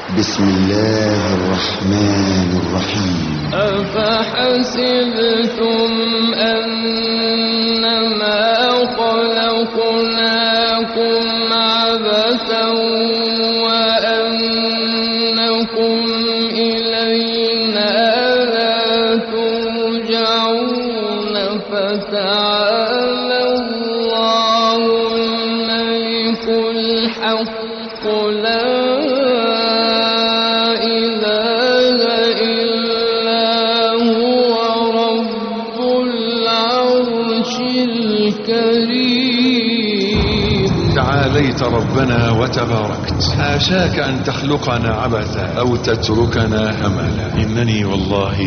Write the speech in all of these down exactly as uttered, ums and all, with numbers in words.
بسم الله الرحمن الرحيم. أفحسبتم أنما خلقناكم عبثا وأنكم إلينا لا ترجعون فتعالى الله الملك الحق لا تعاليت ربنا وتباركت، حاشاك أن تخلقنا عبثا أو تتركنا هملا. إنني والله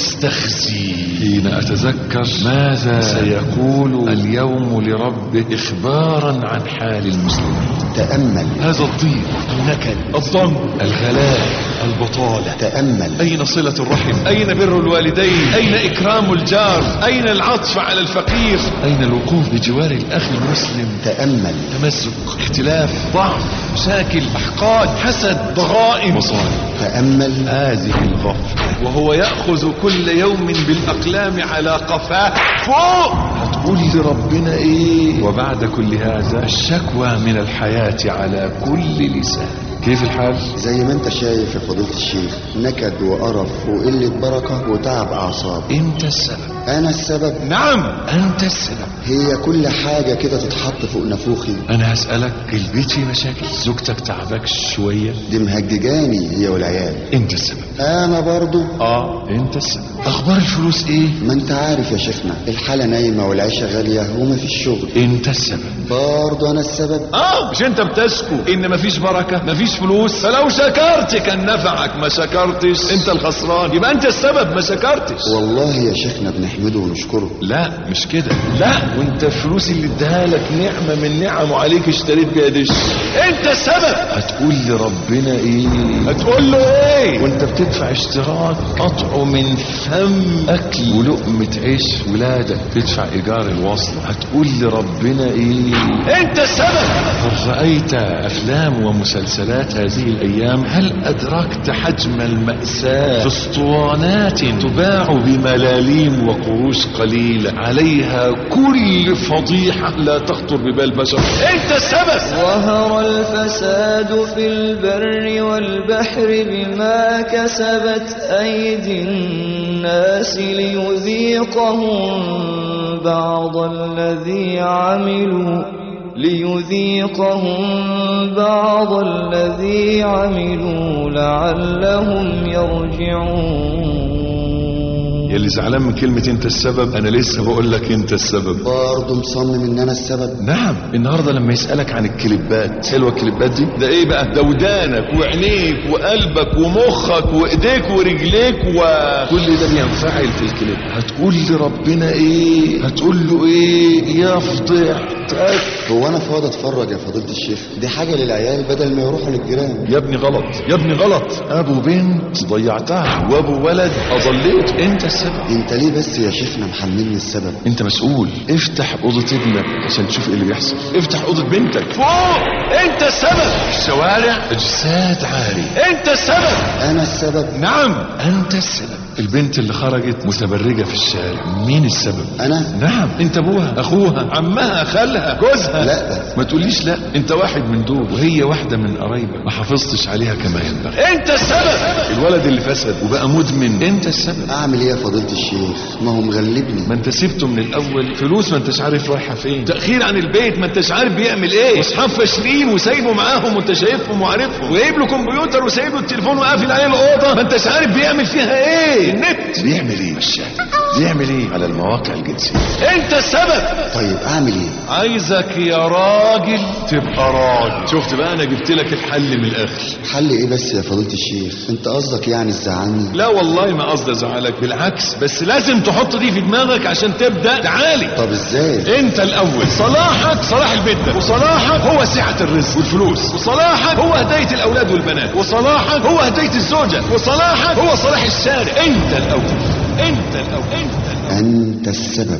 لأستخزي حين أتذكر ماذا سيقول اليوم لربه إخبارا عن حال المسلمين. تأمل هذا الضيق، النكد، الضم، الغلاء، البطالة. تأمل أين صلة الرحم؟ أين بر الوالدين؟ أين إكرام الجار؟ أين العطف على الفقير؟ أين الوقوف بجوار الأخ المسلم؟ تأمل تمزق، اختلاف، ضعف، مشاكل، أحقاد، حسد، ضغائن، مصائب. تأمل هذه الغفلة وهو يأخذ كل يوم بالأقلام على قفاه فوق. هتقول لربنا إيه؟ وبعد كل هذا الشكوى من الحياة على كل لسان. كيف الحال؟ زي ما انت شايف يا فضيلة الشيخ، نكد وقرف وقلة بركة وتعب أعصاب. انت السبب. أنا السبب؟ نعم انت السبب. هي كل حاجة كده تتحط فوق نافوخي. انا هسألك، البيت فيه مشاكل؟ زوجتك تعبك شوية؟ دي مهججاني هي والعيال. انت السبب. أنا برضو؟ اه انت السبب. اخبار الفلوس ايه؟ ما انت عارف يا شيخنا، الحالة نايمة والعيشة غالية ومفيش شغل. انت السبب. برضو أنا السبب. اه مش انت بتشكو ان مفيش بركة مفيش فلوس؟ فلو شكرت كان نفعك، ما شكرتش انت الخسران، يبقى انت السبب ما شكرتش. والله يا شيخنا بنحمده ونشكره. لا مش كده، لا وانت الفلوس اللي اداها لك نعمة من نعمه عليك اشتريت بيها دش. انت السبب. هتقول لربنا ايه؟ هتقول له ايه وانت بتدفع اشتراك قطعه من فم اكل ولقمة عيش ولادك، تدفع ايجار الوصل؟ هتقول لربنا ايه؟ انت السبب. هل رأيت افلام ومسلسلات هذه الايام؟ هل ادركت حجم المأساة في اسطوانات تباع بملاليم وقروش قليلة عليها كل فضيحة لا تخطر ببال بشر؟ انت السبب. ظهر الفساد في البر والبحر بما كسبت ايدي الناس ليذيقهم بعض الذي عملوا ليذيقهم بعض الذي عملوا لعلهم يرجعون. يلي زعلان من كلمة انت السبب، انا لسه بقول لك انت السبب. برضه مصمم ان انا السبب؟ نعم. النهاردة لما يسألك عن الكليبات، حلوة الكليبات دي؟ ده ايه بقى؟ ده ودانك وعينيك وقلبك ومخك وايديك ورجليك وكل ده بينفعل في الكليب. هتقول لربنا ايه؟ هتقول له ايه؟ يا فضيحتك. هو انا فاضي اتفرج يا فضيلة الشيخ؟ دي حاجة للعيال بدل ما يروحوا للجيران. يا ابني غلط، يا ابني غلط. ابو بنت ضيعتها وابو ولد اضليت. انت السبب. انت ليه بس يا شيخنا محملني السبب؟ انت مسؤول. افتح اوضة ابنك عشان تشوف ايه اللي بيحصل، افتح اوضة بنتك فوق. انت السبب. الشوارع اجساد عاري. انت السبب. انا السبب. نعم انت السبب. البنت اللي خرجت متبرجة في الشارع، مين السبب؟ انا. نعم انت، ابوها، اخوها، عمها، خالها، جوزها. لا ما تقوليش لا، انت واحد من دول وهي واحدة من قرايبك، ما حافظتش عليها كما ينبغي. انت السبب. الولد اللي فسد وبقى مدمن، انت السبب. اعمل ايه يا فضيلة الشيخ؟ ما هو مغلبني. ما انت سبته من الاول، فلوس ما انتش عارف رايحة فين، تأخير عن البيت ما انتش عارف بيعمل ايه، اصحاب فاشلين وسايبه معاهم وانت شايفهم وعارفهم، وجايب له كمبيوتر وسايب له التليفون وقافل عليه الاوضه، ما انتش عارف بيعمل فيها ايه. النت بيعمل ايه؟ الشات بيعمل ايه على المواقع الجنسية. انت السبب. طيب اعمل ايه؟ عايزك يا راجل تبقى راجل. شفت بقى، انا جبت لك الحل من الاخر. حل ايه بس يا فضيلة الشيخ؟ انت قصدك يعني تزعلني؟ لا والله ما قصدي ازعلك، بالعكس، بس لازم تحط دي في دماغك عشان تبدا تعالي. طب ازاي؟ انت الاول صلاحك صلاح البيت ده، وصلاحك هو سعة الرزق والفلوس، وصلاحك هو هداية الاولاد والبنات، وصلاحك هو هداية الزوجة، وصلاحك هو صلاح الشارع. انت الاول، انت الاول، انت الاول. انت السبب.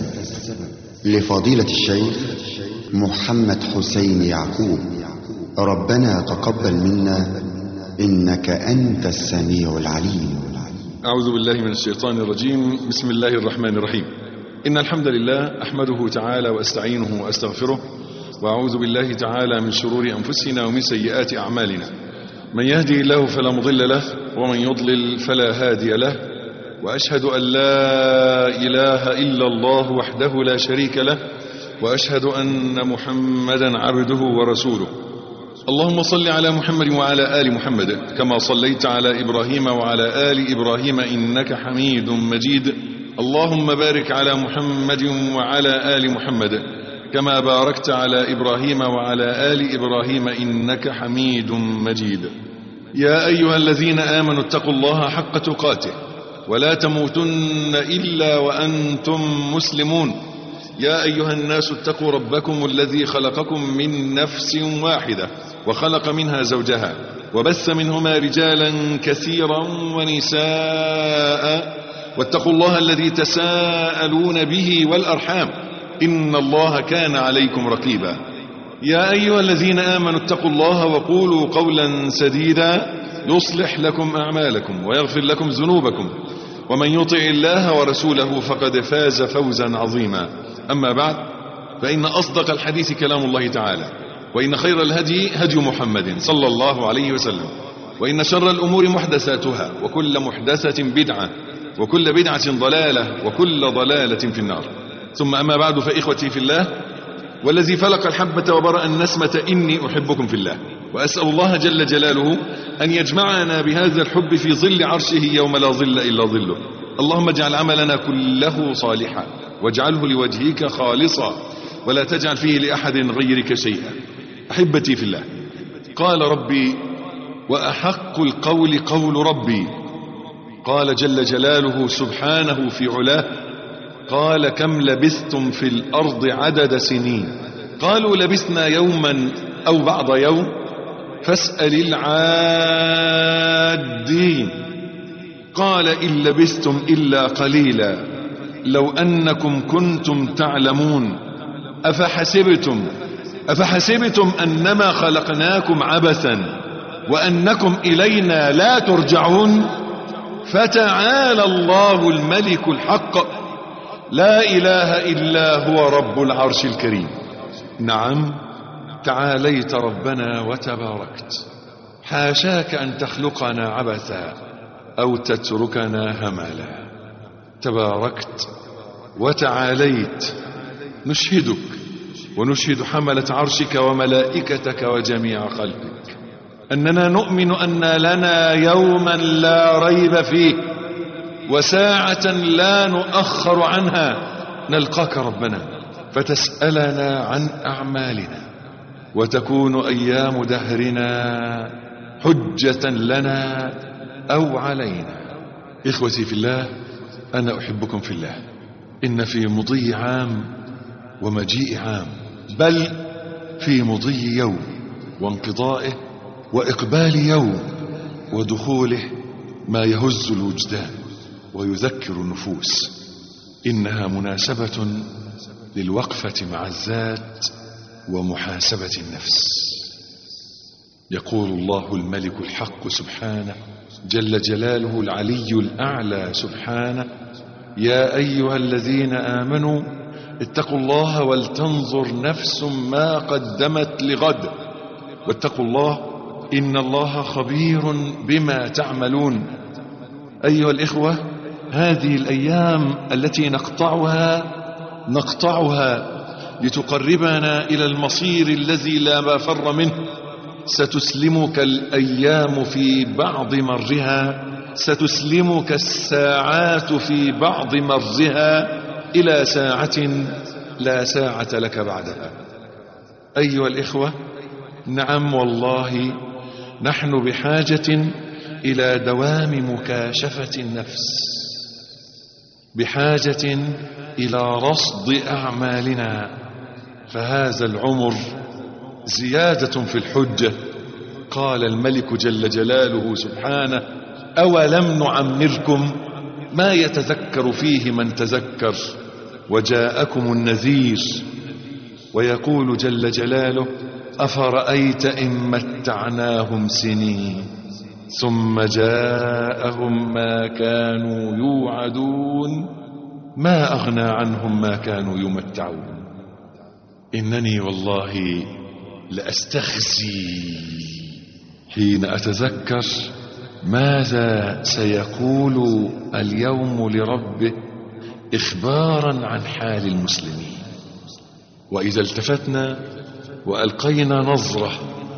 لفضيلة الشيخ محمد حسين يعقوب، ربنا تقبل منا إنك أنت السميع العليم. أعوذ بالله من الشيطان الرجيم. بسم الله الرحمن الرحيم. إن الحمد لله أحمده تعالى وأستعينه وأستغفره، وأعوذ بالله تعالى من شرور أنفسنا ومن سيئات أعمالنا. من يهدي الله فلا مضل له، ومن يضلل فلا هادي له، وأشهد أن لا إله إلا الله وحده لا شريك له، وأشهد أن محمدا عبده ورسوله. اللهم صل على محمد وعلى آل محمد كما صليت على إبراهيم وعلى آل إبراهيم إنك حميد مجيد. اللهم بارك على محمد وعلى آل محمد كما باركت على إبراهيم وعلى آل إبراهيم إنك حميد مجيد. يا أيها الذين آمنوا اتقوا الله حق تقاته ولا تموتن إلا وأنتم مسلمون. يا أيها الناس اتقوا ربكم الذي خلقكم من نفس واحدة وخلق منها زوجها وبث منهما رجالا كثيرا ونساء، واتقوا الله الذي تساءلون به والأرحام إن الله كان عليكم رقيبا. يا أيها الذين آمنوا اتقوا الله وقولوا قولا سديدا يصلح لكم أعمالكم ويغفر لكم ذنوبكم، ومن يطع الله ورسوله فقد فاز فوزا عظيما. أما بعد، فإن أصدق الحديث كلام الله تعالى، وإن خير الهدي هدي محمد صلى الله عليه وسلم، وإن شر الأمور محدثاتها، وكل محدثة بدعة، وكل بدعة ضلالة، وكل ضلالة في النار. ثم أما بعد، فإخوتي في الله، والذي فلق الحبة وبرأ النسمة إني أحبكم في الله، وأسأل الله جل جلاله أن يجمعنا بهذا الحب في ظل عرشه يوم لا ظل إلا ظله. اللهم اجعل عملنا كله صالحا، واجعله لوجهك خالصا، ولا تجعل فيه لأحد غيرك شيئا. أحبتي في الله، قال ربي وأحق القول قول ربي. قال جل جلاله سبحانه في علاه، قال كم لبثتم في الأرض عدد سنين؟ قالوا لبثنا يوما أو بعض يوم فاسأل العادين. قال إن لبثتم إلا قليلا لو أنكم كنتم تعلمون. أفحسبتم أفحسبتم أنما خلقناكم عبثا وأنكم إلينا لا ترجعون. فتعالى الله الملك الحق لا إله إلا هو رب العرش الكريم. نعم، تعاليت ربنا وتباركت، حاشاك أن تخلقنا عبثا أو تتركنا هملا. تباركت وتعاليت، نشهدك ونشهد حملة عرشك وملائكتك وجميع خلقك أننا نؤمن أن لنا يوما لا ريب فيه وساعة لا نؤخر عنها نلقاك ربنا فتسألنا عن أعمالنا، وتكون أيام دهرنا حجة لنا أو علينا. إخوتي في الله، أنا أحبكم في الله. إن في مضي عام ومجيء عام، بل في مضي يوم وانقضائه وإقبال يوم ودخوله ما يهز الوجدان ويذكر النفوس. إنها مناسبة للوقفة مع الذات ومحاسبة النفس. يقول الله الملك الحق سبحانه جل جلاله العلي الأعلى سبحانه: يا أيها الذين آمنوا اتقوا الله ولتنظر نفس ما قدمت لغد واتقوا الله إن الله خبير بما تعملون. أيها الإخوة، هذه الأيام التي نقطعها نقطعها لتقربنا إلى المصير الذي لا مفر منه. ستسلمك الأيام في بعض مرها، ستسلمك الساعات في بعض مرها إلى ساعة لا ساعة لك بعدها. أيها الإخوة، نعم والله نحن بحاجة إلى دوام مكاشفة النفس، بحاجة إلى رصد أعمالنا، فهذا العمر زيادة في الحجة. قال الملك جل جلاله سبحانه: أولم نعمركم ما يتذكر فيه من تذكر وجاءكم النذير. ويقول جل جلاله: أفرأيت إن متعناهم سنين ثم جاءهم ما كانوا يوعدون ما أغنى عنهم ما كانوا يمتعون. إنني والله لأستخزي حين أتذكر ماذا سيقول اليوم لربه إخبارا عن حال المسلمين. وإذا التفتنا وألقينا نظرة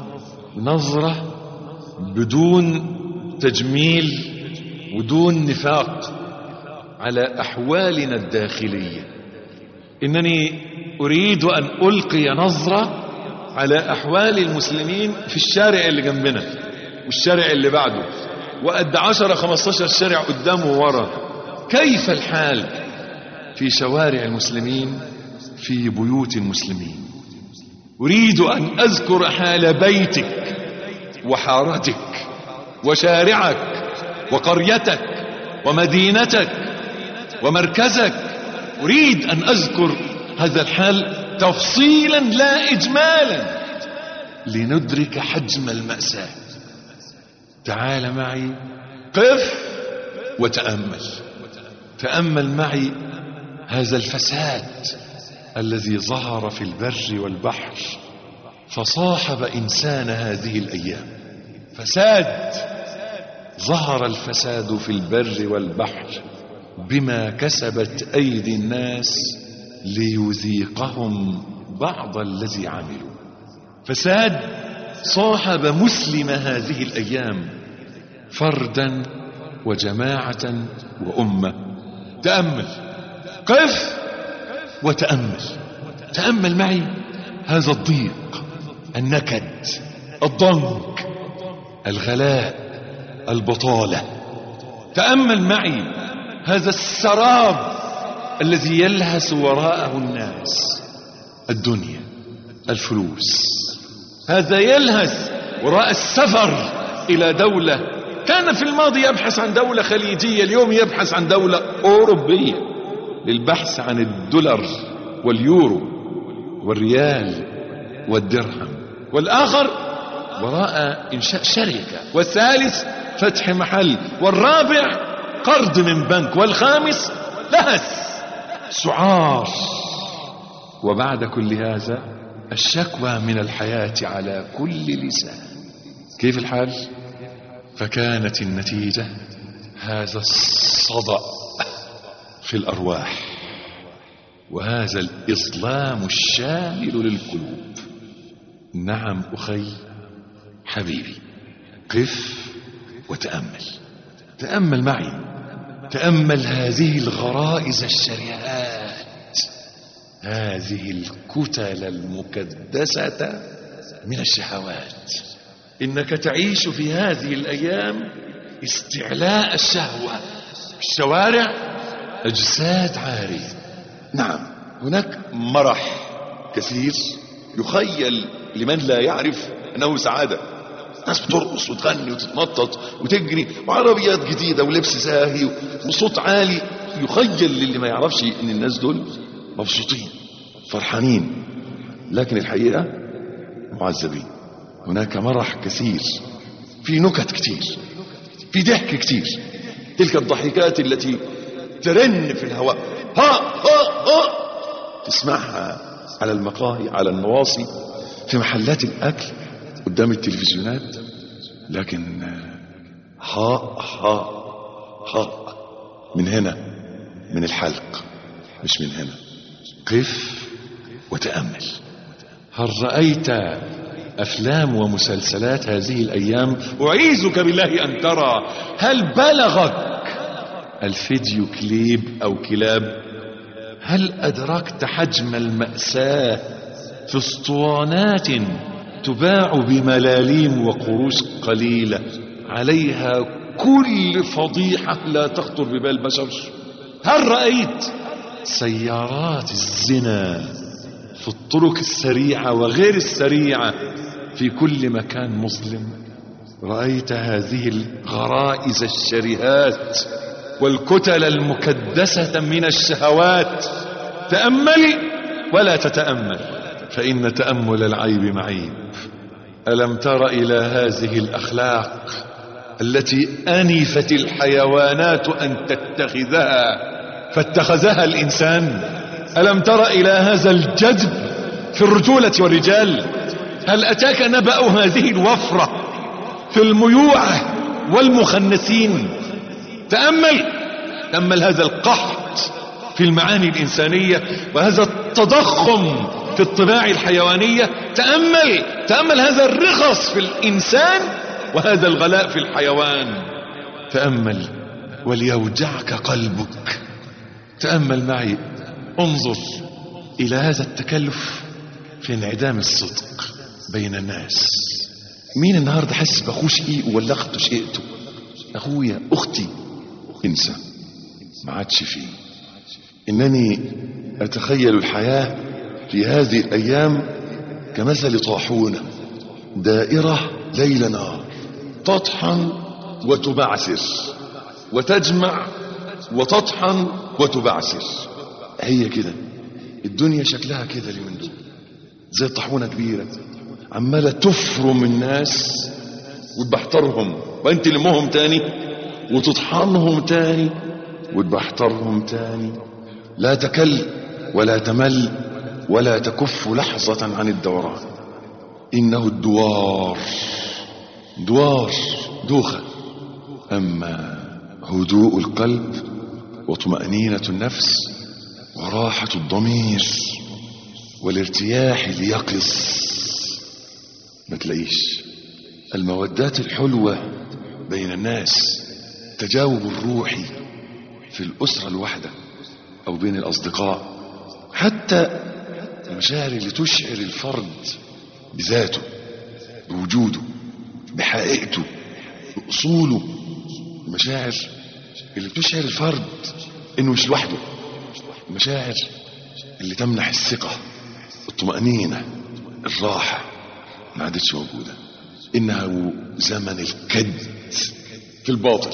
نظرة بدون تجميل ودون نفاق على أحوالنا الداخلية، إنني أريد أن ألقي نظرة على أحوال المسلمين في الشارع اللي جنبنا والشارع اللي بعده وقد عشرة خمستاشر شارع قدامه وورا. كيف الحال في شوارع المسلمين في بيوت المسلمين؟ أريد أن أذكر حال بيتك وحارتك وشارعك وقريتك ومدينتك ومركزك. أريد أن أذكر هذا الحال تفصيلا لا إجمالا لندرك حجم المأساة. تعال معي، قف وتأمل. تأمل معي هذا الفساد الذي ظهر في البر والبحر فصاحب إنسان هذه الأيام. فساد، ظهر الفساد في البر والبحر بما كسبت أيدي الناس ليذيقهم بعض الذي عملوا. فساد صاحب مسلم هذه الأيام فردا وجماعة وأمة. تأمل، قف وتأمل. تأمل معي هذا الضيق، النكد، الضنك، الغلاء، البطالة. تأمل معي هذا السراب الذي يلهث وراءه الناس، الدنيا، الفلوس. هذا يلهث وراء السفر إلى دولة كان في الماضي يبحث عن دولة خليجية، اليوم يبحث عن دولة أوروبية للبحث عن الدولار واليورو والريال والدرهم. والآخر وراء إنشاء شركة، والثالث فتح محل، والرابع قرض من بنك، والخامس لهث سعار. وبعد كل هذا الشكوى من الحياة على كل لسان. كيف الحال؟ فكانت النتيجة هذا الصدأ في الأرواح وهذا الإظلام الشامل للقلوب. نعم أخي حبيبي، قف وتأمل. تأمل معي، تأمل هذه الغرائز الشريهات، هذه الكتل المكدسة من الشهوات. إنك تعيش في هذه الأيام استعلاء الشهوة. الشوارع أجساد عارية. نعم، هناك مرح كثير يخيل لمن لا يعرف أنه سعادة. ناس بترقص وتغني وتتنطط وتجري وعربيات جديدة ولبس زاهي وصوت عالي. يخيل للي ما يعرفش ان الناس دول مبسوطين فرحانين، لكن الحقيقة معذبين. هناك مرح كثير، في نكت كثير، في ضحك كثير. تلك الضحكات التي ترن في الهواء، ها ها ها، تسمعها على المقاهي، على النواصي، في محلات الأكل، قدام التلفزيونات. لكن ها ها ها من هنا، من الحلق، مش من هنا. قف وتأمل. هل رأيت أفلام ومسلسلات هذه الأيام؟ أعيذك بالله أن ترى. هل بلغك الفيديو كليب أو كلاب؟ هل أدركت حجم المأساة في اسطوانات تباع بملاليم وقروش قليلة عليها كل فضيحة لا تخطر ببال بشر؟ هل رأيت سيارات الزنا في الطرق السريعة وغير السريعة في كل مكان مظلم؟ رأيت هذه الغرائز الشرهات والكتل المكدسة من الشهوات؟ تأملي ولا تتأمل، فإن تأمل العيب معيب. ألم تر إلى هذه الأخلاق التي أنفت الحيوانات أن تتخذها فاتخذها الإنسان. ألم تر إلى هذا الجذب في الرجولة والرجال؟ هل أتاك نبأ هذه الوفرة في الميوعة والمخنثين؟ تأمل تأمل هذا القحط في المعاني الإنسانية وهذا التضخم في الطباع الحيوانية. تأمل تأمل هذا الرخص في الإنسان وهذا الغلاء في الحيوان. تأمل وليوجعك قلبك. تأمل معي، انظر إلى هذا التكلف في انعدام الصدق بين الناس. مين النهاردة حس بأخوه شقيق ولا أخته شقيقته؟ أخويا أختي، انسى، ما عادش فيه. إنني أتخيل الحياة في هذه الأيام كمثل طاحونة دائرة ليل نهار، تطحن وتبعثر وتجمع وتطحن وتبعثر. هي كده الدنيا شكلها كده اليومين دول، زي طاحونة كبيرة عمالة تفرم الناس وتبحترهم، وانت لمهم تاني وتطحنهم تاني وتبحترهم تاني. لا تكل ولا تمل ولا تكف لحظة عن الدوران. إنه الدوار دوار دوخة. أما هدوء القلب وطمأنينة النفس وراحة الضمير والارتياح ليقظ، ما تلاقيش. المودات الحلوة بين الناس، تجاوب الروحي في الأسرة الواحدة أو بين الأصدقاء، حتى المشاعر اللي تشعر الفرد بذاته، بوجوده، بحقيقته، بأصوله. المشاعر اللي تشعر الفرد إنه مش لوحده، المشاعر اللي تمنح الثقة، الطمأنينة، الراحة، ما عادتش موجودة. إنه زمن الكد في الباطل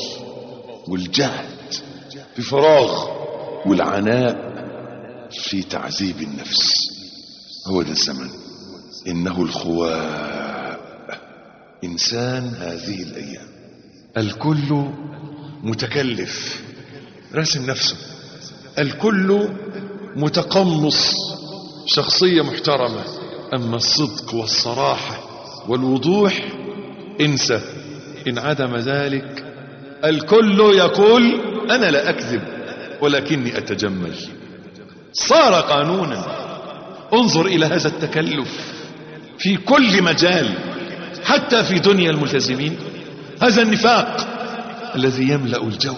والجهد في فراغ والعناء في تعذيب النفس. هو ده الزمن. إنه الخواء إنسان هذه الأيام. الكل متكلف راسم نفسه، الكل متقمص شخصية محترمة. أما الصدق والصراحة والوضوح انسى. إن عدم ذلك الكل يقول أنا لا أكذب ولكني أتجمل. صار قانونا. انظر إلى هذا التكلف في كل مجال، حتى في دنيا الملتزمين. هذا النفاق الذي يملأ الجو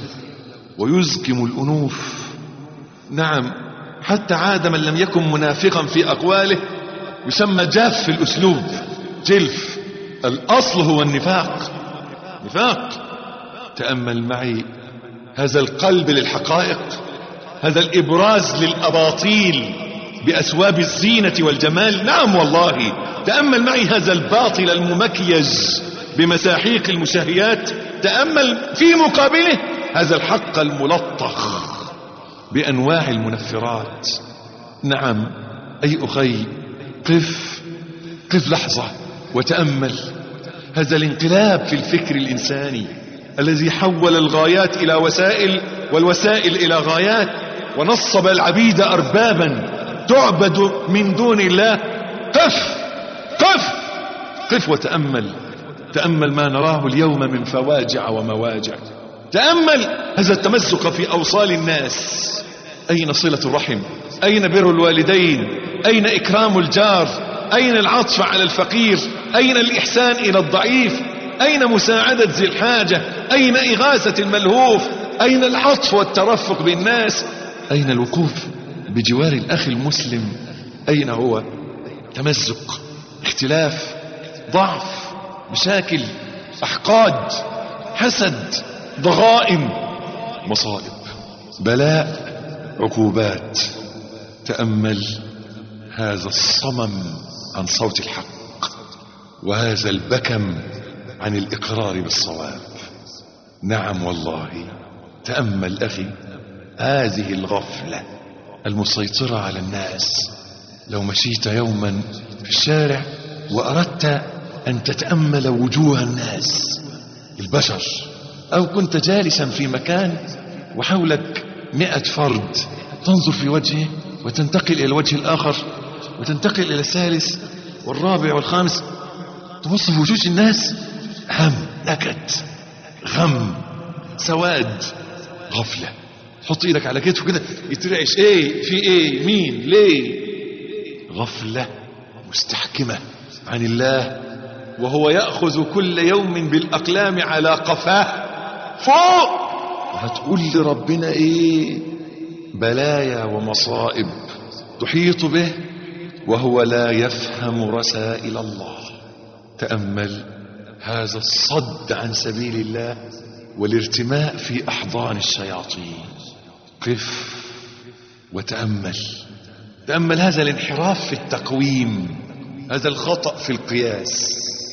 ويزكم الأنوف. نعم، حتى عاد من لم يكن منافقا في أقواله يسمى جاف في الأسلوب، جلف. الأصل هو النفاق. نفاق. تأمل معي هذا القلب للحقائق، هذا الإبراز للأباطيل بأثواب الزينة والجمال. نعم والله. تأمل معي هذا الباطل الممكيج بمساحيق المشاهيات. تأمل في مقابله هذا الحق الملطخ بأنواع المنفرات. نعم أي أخي، قف قف لحظة وتأمل هذا الانقلاب في الفكر الإنساني الذي حول الغايات إلى وسائل والوسائل إلى غايات، ونصب العبيد أربابا تعبد من دون الله. قف قف قف وتأمل. تأمل ما نراه اليوم من فواجع ومواجع. تأمل هذا التمزق في أوصال الناس. أين صلة الرحم؟ أين بر الوالدين؟ أين إكرام الجار؟ أين العطف على الفقير؟ أين الإحسان إلى الضعيف؟ أين مساعدة ذي الحاجة؟ أين إغاثة الملهوف؟ أين العطف والترفق بالناس؟ أين الوقوف بجوار الأخ المسلم؟ أين هو؟ تمزق، اختلاف، ضعف، مشاكل، أحقاد، حسد، ضغائن، مصائب، بلاء، عقوبات. تأمل هذا الصمم عن صوت الحق وهذا البكم عن الإقرار بالصواب. نعم والله. تأمل أخي هذه الغفلة المسيطرة على الناس. لو مشيت يوما في الشارع وأردت أن تتأمل وجوه الناس البشر، أو كنت جالسا في مكان وحولك مئة فرد، تنظر في وجهه وتنتقل إلى الوجه الآخر وتنتقل إلى الثالث والرابع والخامس، تبص في وجوه الناس هم، نكد، غم، سواد، غفلة. حط ايدك على كتفه كده يترعش، ايه في ايه، مين، ليه؟ غفلة مستحكمة عن الله، وهو يأخذ كل يوم بالأقلام على قفاه فوق. هتقول لربنا ايه؟ بلايا ومصائب تحيط به وهو لا يفهم رسائل الله. تأمل هذا الصد عن سبيل الله والارتماء في أحضان الشياطين. قف وتأمل، تأمل هذا الانحراف في التقويم، هذا الخطأ في القياس.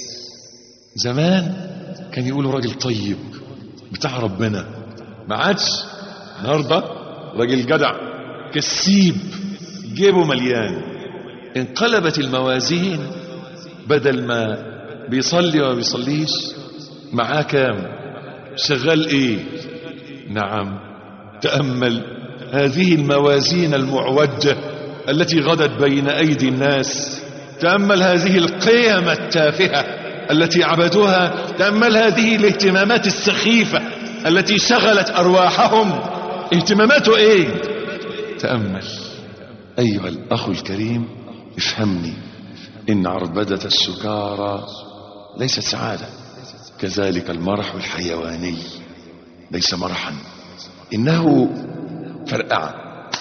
زمان كان يقولوا راجل طيب بتاع ربنا، ما عادش. النهارده راجل جدع كسيب جيبه مليان. انقلبت الموازين، بدل ما بيصلي وما بيصليش معاه كام، شغال ايه. نعم، تأمل هذه الموازين المعوجة التي غدت بين أيدي الناس. تأمل هذه القيم التافهة التي عبدوها. تأمل هذه الاهتمامات السخيفة التي شغلت أرواحهم. اهتماماته ايه؟ تأمل. أيها الأخ الكريم، افهمني، إن عربدة السكارى ليست سعادة، كذلك المرح الحيواني ليس مرحا، إنه فرقعة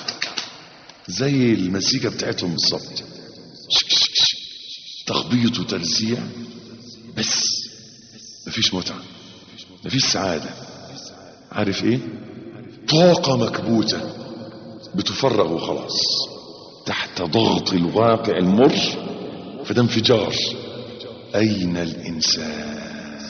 زي المزيكا بتاعتهم بالظبط، تخبيط وترزيع بس، مفيش متعة، مفيش سعادة. عارف ايه؟ طاقة مكبوتة بتفرغ وخلاص تحت ضغط الواقع المر، فده انفجار. أين الإنسان؟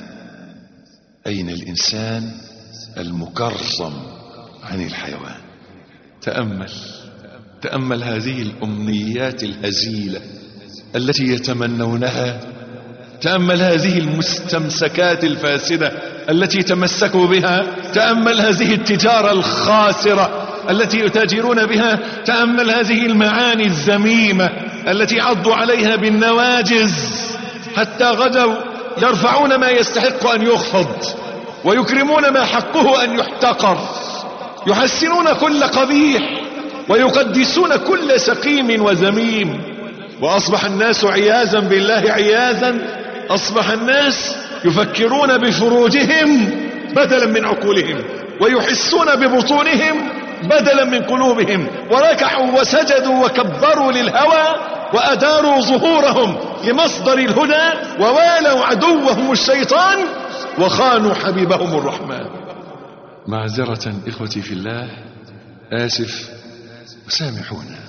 أين الإنسان المكرم عن الحيوان؟ تأمل، تأمل هذه الأمنيات الهزيلة التي يتمنونها. تأمل هذه المستمسكات الفاسدة التي تمسكوا بها. تأمل هذه التجارة الخاسرة التي يتاجرون بها. تأمل هذه المعاني الذميمة التي عضوا عليها بالنواجز حتى غدوا يرفعون ما يستحق أن يخفض ويكرمون ما حقه أن يحتقر. يحسنون كل قبيح ويقدسون كل سقيم وذميم. وأصبح الناس عياذا بالله عياذا، أصبح الناس يفكرون بفروجهم بدلا من عقولهم، ويحسون ببطونهم بدلا من قلوبهم، وركعوا وسجدوا وكبروا للهوى وأداروا ظهورهم لمصدر الهدى، ووالوا عدوهم الشيطان وخانوا حبيبهم الرحمن. معذرة إخوتي في الله، آسف وسامحونا،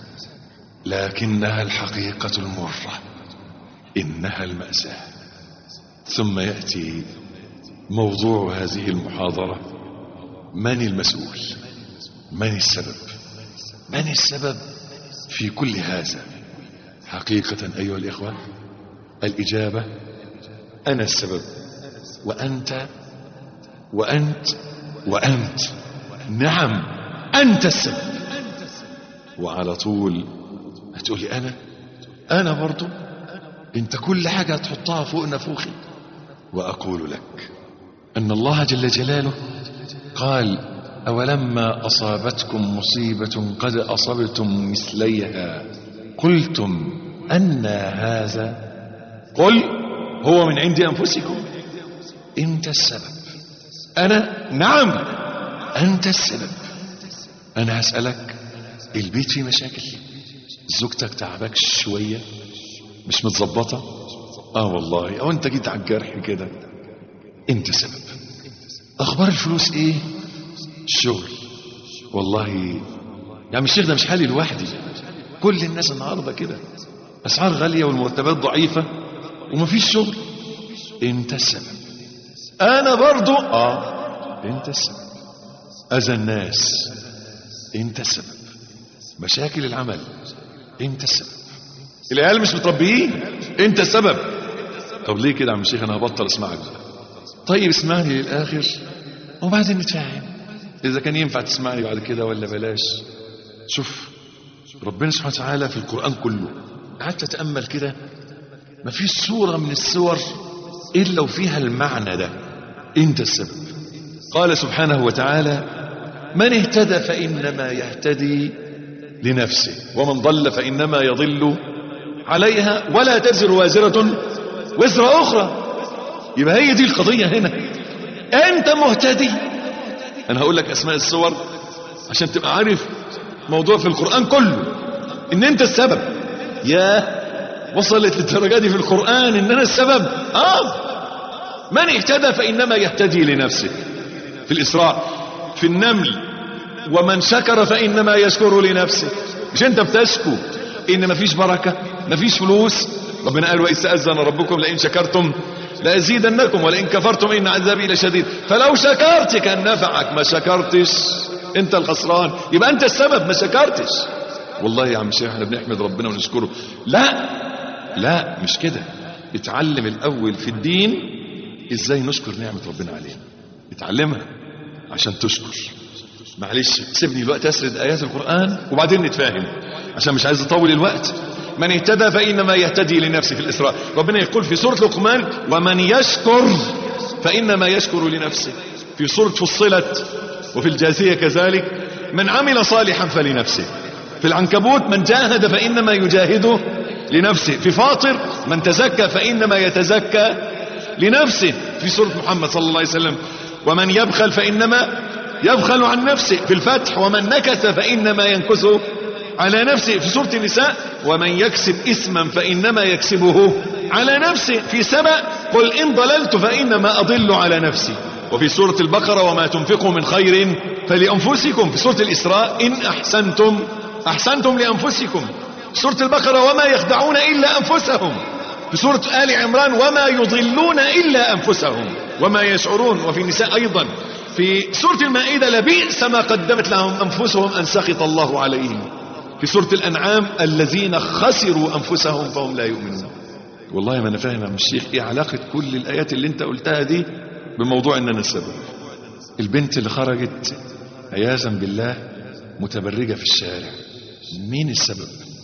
لكنها الحقيقة المرة، إنها المأساة. ثم يأتي موضوع هذه المحاضرة: من المسؤول؟ من السبب؟ من السبب في كل هذا؟ حقيقة أيها الإخوة، الإجابة: أنا السبب، وأنت وأنت وأنت. نعم، أنت السبب. وعلى طول هتقولي أنا أنا برضو، أنت كل حاجة هتحطها فوق نفوخي. وأقول لك أن الله جل جلاله قال: أولما أصابتكم مصيبة قد أصبتم مثليها قلتم أن هذا، قل هو من عند أنفسكم. أنت السبب. أنا؟ نعم، أنت السبب. أنا هسألك: البيت فيه مشاكل؟ زوجتك تعبك شوية؟ مش متظبطة؟ آه والله، أو أنت جيت على الجرح كده؟ أنت سبب. أخبار الفلوس إيه؟ الشغل. والله يا عم الشيخ ده مش حالي لوحدي، كل الناس النهارده كده، أسعار غالية والمرتبات ضعيفة ومفيش شغل. أنت السبب. أنا برضو آه أنت السبب. أذى الناس أنت السبب. مشاكل العمل أنت السبب. العيال مش متربيين أنت السبب. طب ليه كده يا عم الشيخ؟ أنا هبطل أسمعك بقى. طيب اسمعني للآخر وبعدين نتفاهم إذا كان ينفع تسمعني بعد كده ولا بلاش. شوف ربنا سبحانه وتعالى في القرآن كله قعدت أتأمل كده، ما فيش سورة من السور إلا وفيها المعنى ده، أنت السبب. قال سبحانه وتعالى: من اهتدى فإنما يهتدي لنفسه ومن ضل فإنما يضل عليها ولا تزر وازرة وزر أخرى. يبقى هي دي القضية هنا، أنت مهتدي. أنا هقول لك أسماء السور عشان تبقى عارف موضوع في القرآن كله إن أنت السبب. يا وصلت للدرجة دي في القرآن إن أنا السبب؟ آه. من اهتدى فإنما يهتدي لنفسه في الإسراء. في النمل: ومن شكر فإنما يشكر لنفسه. مش أنت بتشكو إن مفيش بركة مفيش فلوس؟ ربنا قال: وإذ تأذن ربكم لئن شكرتم لأزيدنكم ولئن كفرتم إن عذابي لشديد. فلو شكرت كان نفعك، ما شكرتش أنت الخسران. يبقى أنت السبب، ما شكرتش. والله يا عم شيخ احنا بنحمد ربنا ونشكره. لا لا مش كده. اتعلم الأول في الدين ازاي نشكر نعمة ربنا علينا، اتعلمها عشان تشكر. معلش سيبني الوقت أسرد آيات القرآن وبعدين نتفاهم عشان مش عايز أطول الوقت. من اهتدى فإنما يهتدي لنفسه في الإسراء. ربنا يقول في سورة لقمان: ومن يشكر فإنما يشكر لنفسه. في سورة فصلت وفي الجاثية كذلك: من عمل صالحا فلنفسه. في العنكبوت: من جاهد فإنما يجاهده لنفسه. في فاطر: من تزكى فإنما يتزكى لنفسه. في سورة محمد صلى الله عليه وسلم: ومن يبخل فإنما يبخل عن نفسه. في الفتح: ومن نكث فإنما ينكث على نفسه. في سورة النساء: ومن يكسب إثما فإنما يكسبه على نفسه. في سبأ: قل إن ضللت فإنما أضل على نفسي. وفي سورة البقرة: وما تنفقوا من خير فلأنفسكم. في سورة الإسراء: إن أحسنتم أحسنتم لأنفسكم. في سورة البقرة: وما يخدعون إلا أنفسهم. في سورة آل عمران: وما يضلون إلا أنفسهم وما يشعرون. وفي النساء أيضا. في سورة المائدة: لبئس ما قدمت لهم أنفسهم أن سخط الله عليهم. في سورة الأنعام: الذين خسروا أنفسهم فهم لا يؤمنون. والله ما أنا فاهم يا الشيخ إيه علاقة كل الآيات اللي أنت قلتها دي بموضوع إن أنا السبب. البنت اللي خرجت عياذا بالله متبرجة في الشارع، مين السبب؟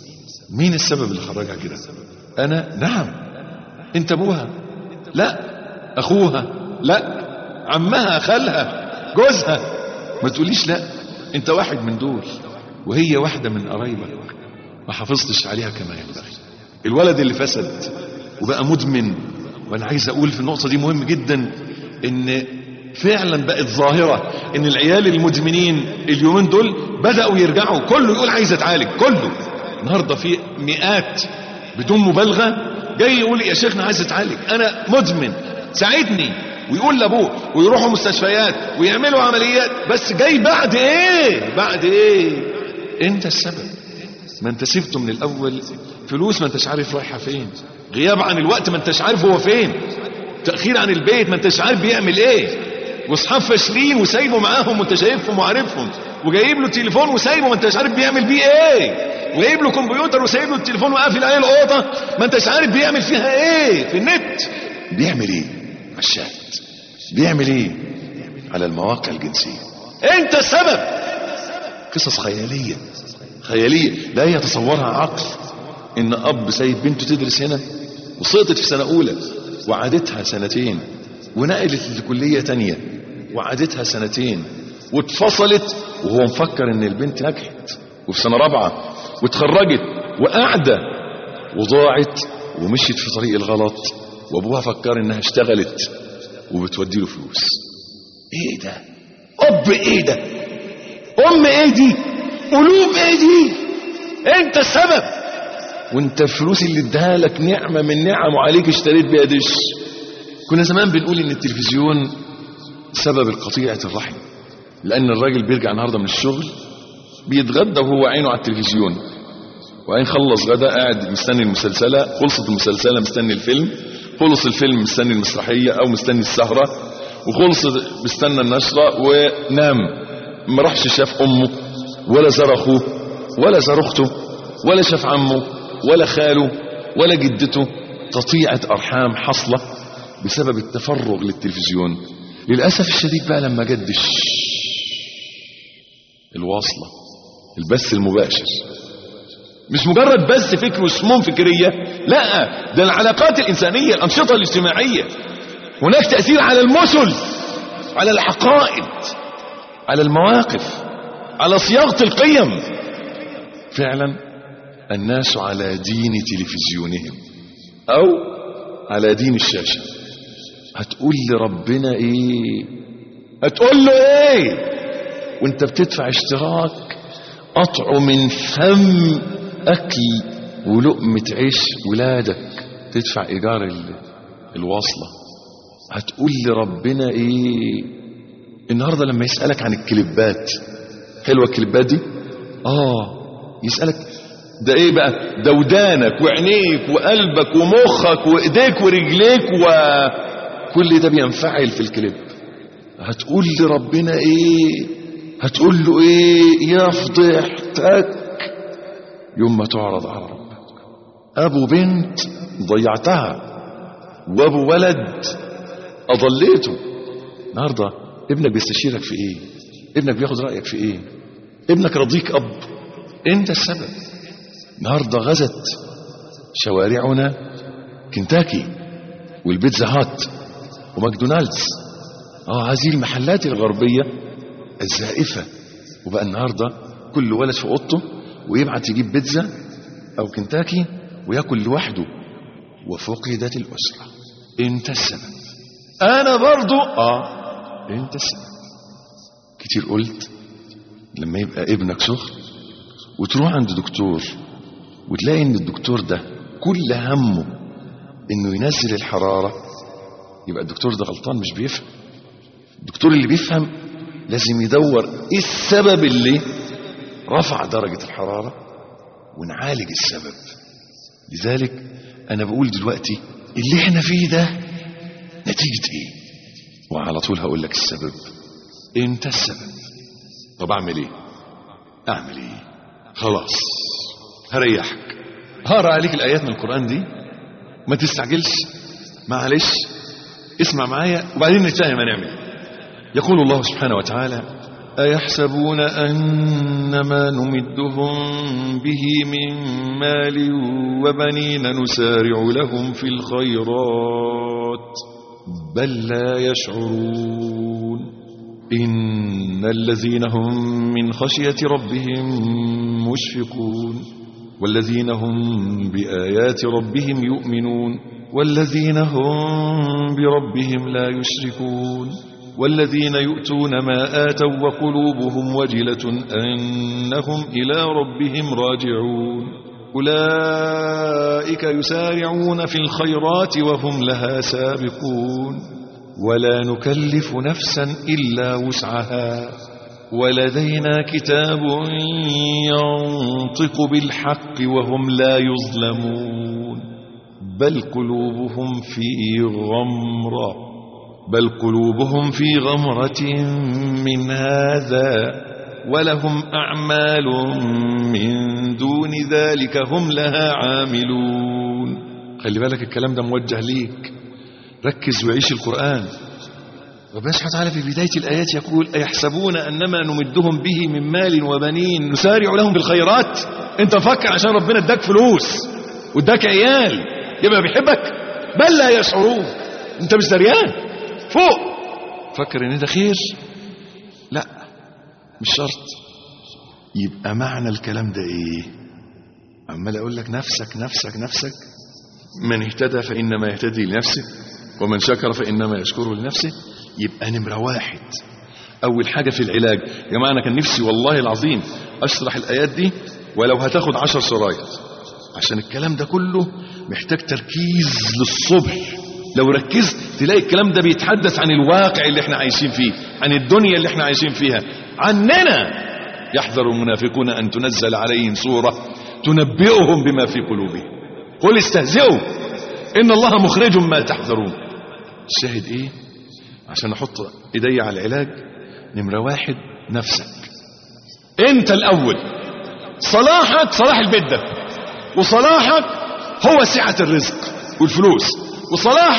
مين السبب اللي خرجها كده؟ أنا؟ نعم. أنت أبوها؟ لا. أخوها؟ لا. عمها؟ خالها؟ جوزها؟ ما تقوليش لا. أنت واحد من دول وهي واحدة من قرايبك ما حافظتش عليها كما ينبغي. الولد اللي فسد وبقى مدمن. وأنا عايز أقول في النقطة دي مهم جدا إن فعلا بقت ظاهرة إن العيال المدمنين اليومين دول بدأوا يرجعوا. كله يقول عايز أتعالج. كله النهاردة في مئات بدون مبالغة جاي يقول يا شيخنا عايز أتعالج، أنا مدمن ساعدني، ويقول لأبوه ويروحوا مستشفيات ويعملوا عمليات. بس جاي بعد إيه؟ بعد إيه؟ أنت السبب. ما أنت سبته من الأول. فلوس ما أنتش عارف رايحة فين، غياب عن الوقت ما أنتش عارف هو فين، تأخير عن البيت ما أنتش عارف بيعمل إيه، واصحاب فاشلين وسايبه معاهم وانت شايفهم وعارفهم، وجايب له تليفون وسايبه ما انتش عارف بيعمل بيه ايه، وجايب له كمبيوتر وسايب له التليفون وقافل عليه الاوضه ما انتش عارف بيعمل فيها ايه في النت. بيعمل ايه على الشات، بيعمل ايه على المواقع الجنسيه. انت السبب. قصص خياليه خياليه لا يتصورها عقل، ان اب سايب بنته تدرس هنا وسقطت في سنه اولى وعادتها سنتين، ونقلت لكلية تانية وعادتها سنتين، واتفصلت وهو مفكر ان البنت نجحت وفي سنة رابعة واتخرجت وقاعدة، وضاعت ومشيت في طريق الغلط، وابوها فكر انها اشتغلت وبتودي له فلوس. ايه ده؟ اب ايه ده؟ ام ايه دي؟ قلوب ايه دي؟ انت السبب. وانت الفلوس اللي اداها لك نعمة من نعم عليك اشتريت بيها دش. كنا زمان بنقول ان التلفزيون سبب القطيعة الرحم، لان الراجل بيرجع النهاردة من الشغل بيتغدى وهو عينه على التلفزيون، وعين خلص غدا قاعد مستني المسلسلة، خلصت المسلسلة مستني الفيلم، خلص الفيلم مستني المسرحية او مستني السهرة، وخلص مستنى النشرة ونام. ما راحش شاف امه ولا زار اخوه ولا زار اخته ولا شاف عمه ولا خاله ولا جدته. قطيعة ارحام حصلة بسبب التفرغ للتلفزيون. للأسف الشديد بقى لما جدش الواصلة البث المباشر، مش مجرد بث فكر وسموم فكرية، لا، ده العلاقات الإنسانية، الأنشطة الاجتماعية. هناك تأثير على المثل، على العقائد، على المواقف، على صياغة القيم. فعلا الناس على دين تلفزيونهم أو على دين الشاشة. هتقول لربنا ايه؟ هتقول له ايه وانت بتدفع اشتراك قطع من فم اكل ولقمة عيش ولادك، تدفع ايجار الواصلة؟ هتقول لربنا ايه النهاردة لما يسألك عن الكليبات؟ حلوة الكليبات دي؟ اه يسألك ده ايه بقى؟ ده ودانك وعينيك وقلبك ومخك وايديك ورجليك وكل ده بينفعل في الكليب. هتقول لربنا ايه؟ هتقول له ايه؟ يا فضيحتك يوم ما تعرض على ربك. ابو بنت ضيعتها وابو ولد اضليته. النهارده ابنك بيستشيرك في ايه؟ ابنك بياخد رايك في ايه؟ ابنك رضيك اب؟ انت السبب. النهارده غزت شوارعنا كنتاكي والبيتزا هات وماكدونالدز، اه هذه المحلات الغربيه الزائفه. وبقى النهارده كل ولد في اوضته ويبعت يجيب بيتزا او كنتاكي وياكل لوحده، وفقدت الاسره. انت السبب. انا برضو اه انت السبب. كتير قلت لما يبقى ابنك سخن وتروح عند دكتور وتلاقي ان الدكتور ده كل همه انه ينزل الحرارة، يبقى الدكتور ده غلطان، مش بيفهم. الدكتور اللي بيفهم لازم يدور ايه السبب اللي رفع درجة الحرارة ونعالج السبب. لذلك انا بقول دلوقتي اللي احنا فيه ده نتيجة ايه؟ وعلى طول هقول لك السبب. انت السبب. طب اعمل ايه؟ اعمل ايه؟ خلاص هريحك، هقرا عليك الايات من القرآن دي، ما تستعجلش، معلش اسمع معايا وبعدين نتفاهم هنعمل. يقول الله سبحانه وتعالى: أيحسبون أنما نمدهم به من مال وبنين نسارع لهم في الخيرات بل لا يشعرون إن الذين هم من خشية ربهم مشفقون والذين هم بآيات ربهم يؤمنون والذين هم بربهم لا يشركون والذين يؤتون ما آتوا وقلوبهم وجلة أنهم إلى ربهم راجعون أولئك يسارعون في الخيرات وهم لها سابقون ولا نكلف نفسا إلا وسعها ولدينا كتاب ينطق بالحق وهم لا يظلمون بل قلوبهم في غمرة بل قلوبهم في غمرة من هذا ولهم أعمال من دون ذلك هم لها عاملون. خلي بالك الكلام ده موجه ليك، ركز وعيش القرآن. ربنا سبحانه وتعالى في بداية الآيات يقول: أيحسبون أنما نمدهم به من مال وبنين نسارع لهم بالخيرات. انت فكر عشان ربنا اداك فلوس واداك عيال يبقى بيحبك؟ بل لا يشعرون. انت مش دريان فوق فكر ان ده خير؟ لا مش شرط. يبقى معنى الكلام ده ايه؟ عمال اقول لك نفسك نفسك نفسك. من اهتدى فانما يهتدي لنفسه ومن شكر فانما يشكره لنفسه. يبقى نمرة واحد اول حاجة في العلاج. يا جماعة انا كان نفسي والله العظيم اشرح الايات دي ولو هتاخد عشر شرايط، عشان الكلام ده كله محتاج تركيز للصبح. لو ركزت تلاقي الكلام ده بيتحدث عن الواقع اللي احنا عايشين فيه، عن الدنيا اللي احنا عايشين فيها، عننا. يحذر المنافقون ان تنزل عليهم سورة تنبئهم بما في قلوبهم قل استهزئوا ان الله مخرج ما تحذرون. الشاهد ايه؟ عشان احط ايدي على العلاج، نمرة واحد نفسك انت الاول. صلاحك صلاح البيت ده، وصلاحك هو سعة الرزق والفلوس، وصلاحك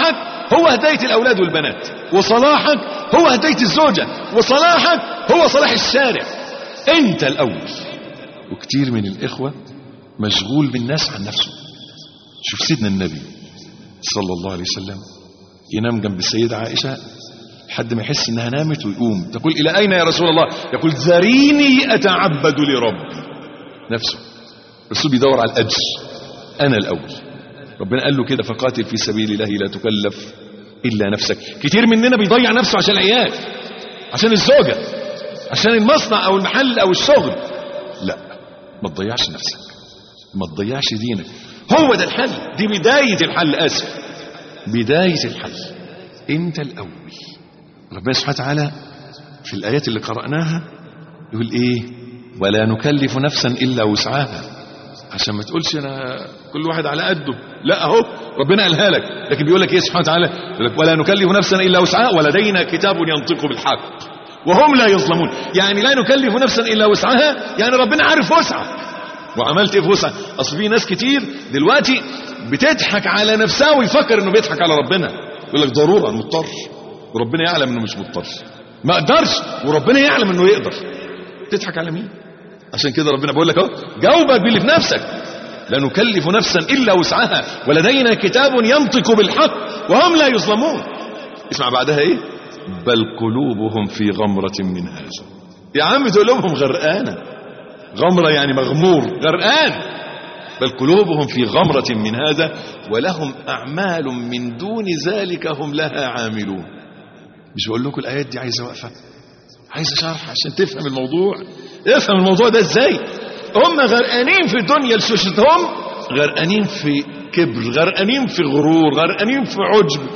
هو هداية الأولاد والبنات، وصلاحك هو هداية الزوجة، وصلاحك هو صلاح الشارع. انت الأول. وكتير من الإخوة مشغول بالناس عن نفسه. شوف سيدنا النبي صلى الله عليه وسلم ينام جنب السيدة عائشة لحد ما يحس انها نامت ويقوم، تقول الى اين يا رسول الله؟ يقول ذريني اتعبد لربي. نفسه الرسول بيدور على الاجر. انا الاول. ربنا قال له كده فقاتل في سبيل الله لا تكلف الا نفسك. كتير مننا بيضيع نفسه عشان العيال، عشان الزوجة، عشان المصنع او المحل او الشغل. لا، ما تضيعش نفسك، ما تضيعش دينك. هو ده الحل، دي بداية الحل. اسف، بداية الحل انت الاول. ربنا سبحانه وتعالى في الآيات اللي قرأناها يقول ايه؟ ولا نكلف نفسا إلا وسعها. عشان ما تقولش انا كل واحد على قده، لا اهو ربنا قالها لك، لكن بيقول لك ايه سبحانه وتعالى؟ يقول لك ولا نكلف نفسا إلا وسعها ولدينا كتاب ينطق بالحق وهم لا يظلمون. يعني لا نكلف نفسا إلا وسعها، يعني ربنا عارف وسعك وعملت ايه في وسعك. اصل في ناس كتير دلوقتي بتضحك على نفسها ويفكر انه بيضحك على ربنا. يقول لك ضرورة مضطر، وربنا يعلم انه مش مضطر، ما اقدرش وربنا يعلم انه يقدر. تضحك على مين؟ عشان كده ربنا بيقول لك اهو جاوبك باللي في نفسك. لا نكلف نفسا الا وسعها ولدينا كتاب ينطق بالحق وهم لا يظلمون. اسمع بعدها ايه؟ بل قلوبهم في غمرة من هذا. يا عم قلوبهم غرقانة. غمرة يعني مغمور، غرقان. بل قلوبهم في غمرة من هذا ولهم أعمال من دون ذلك هم لها عاملون. مش بقول لكم الآيات دي عايزة وقفة، عايزة شرح عشان تفهم الموضوع. افهم الموضوع ده ازاي. هم غرقانين في الدنيا لشوشتهم، غرقانين في كبر، غرقانين في غرور، غرقانين في عجب،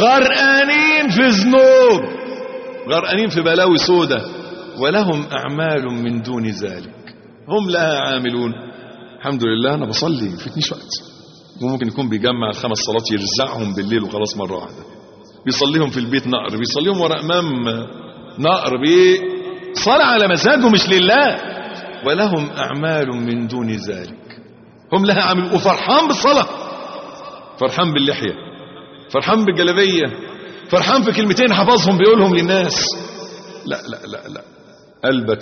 غرقانين في ذنوب، غرقانين في بلاوي سودة. ولهم أعمال من دون ذلك هم لها عاملون. الحمد لله انا بصلي ما فيتنيش وقت، وممكن يكون بيجمع الخمس صلاه يرزعهم بالليل وخلاص مره واحده، بيصليهم في البيت نقر، بيصليهم ورا امام نقر، بيصلي على مزاجه مش لله. ولهم اعمال من دون ذلك هم لها عامل. وفرحان بالصلاه، فرحان باللحيه، فرحان بالجلابيه، فرحان في كلمتين حفظهم بيقولهم للناس. لا لا لا لا، قلبك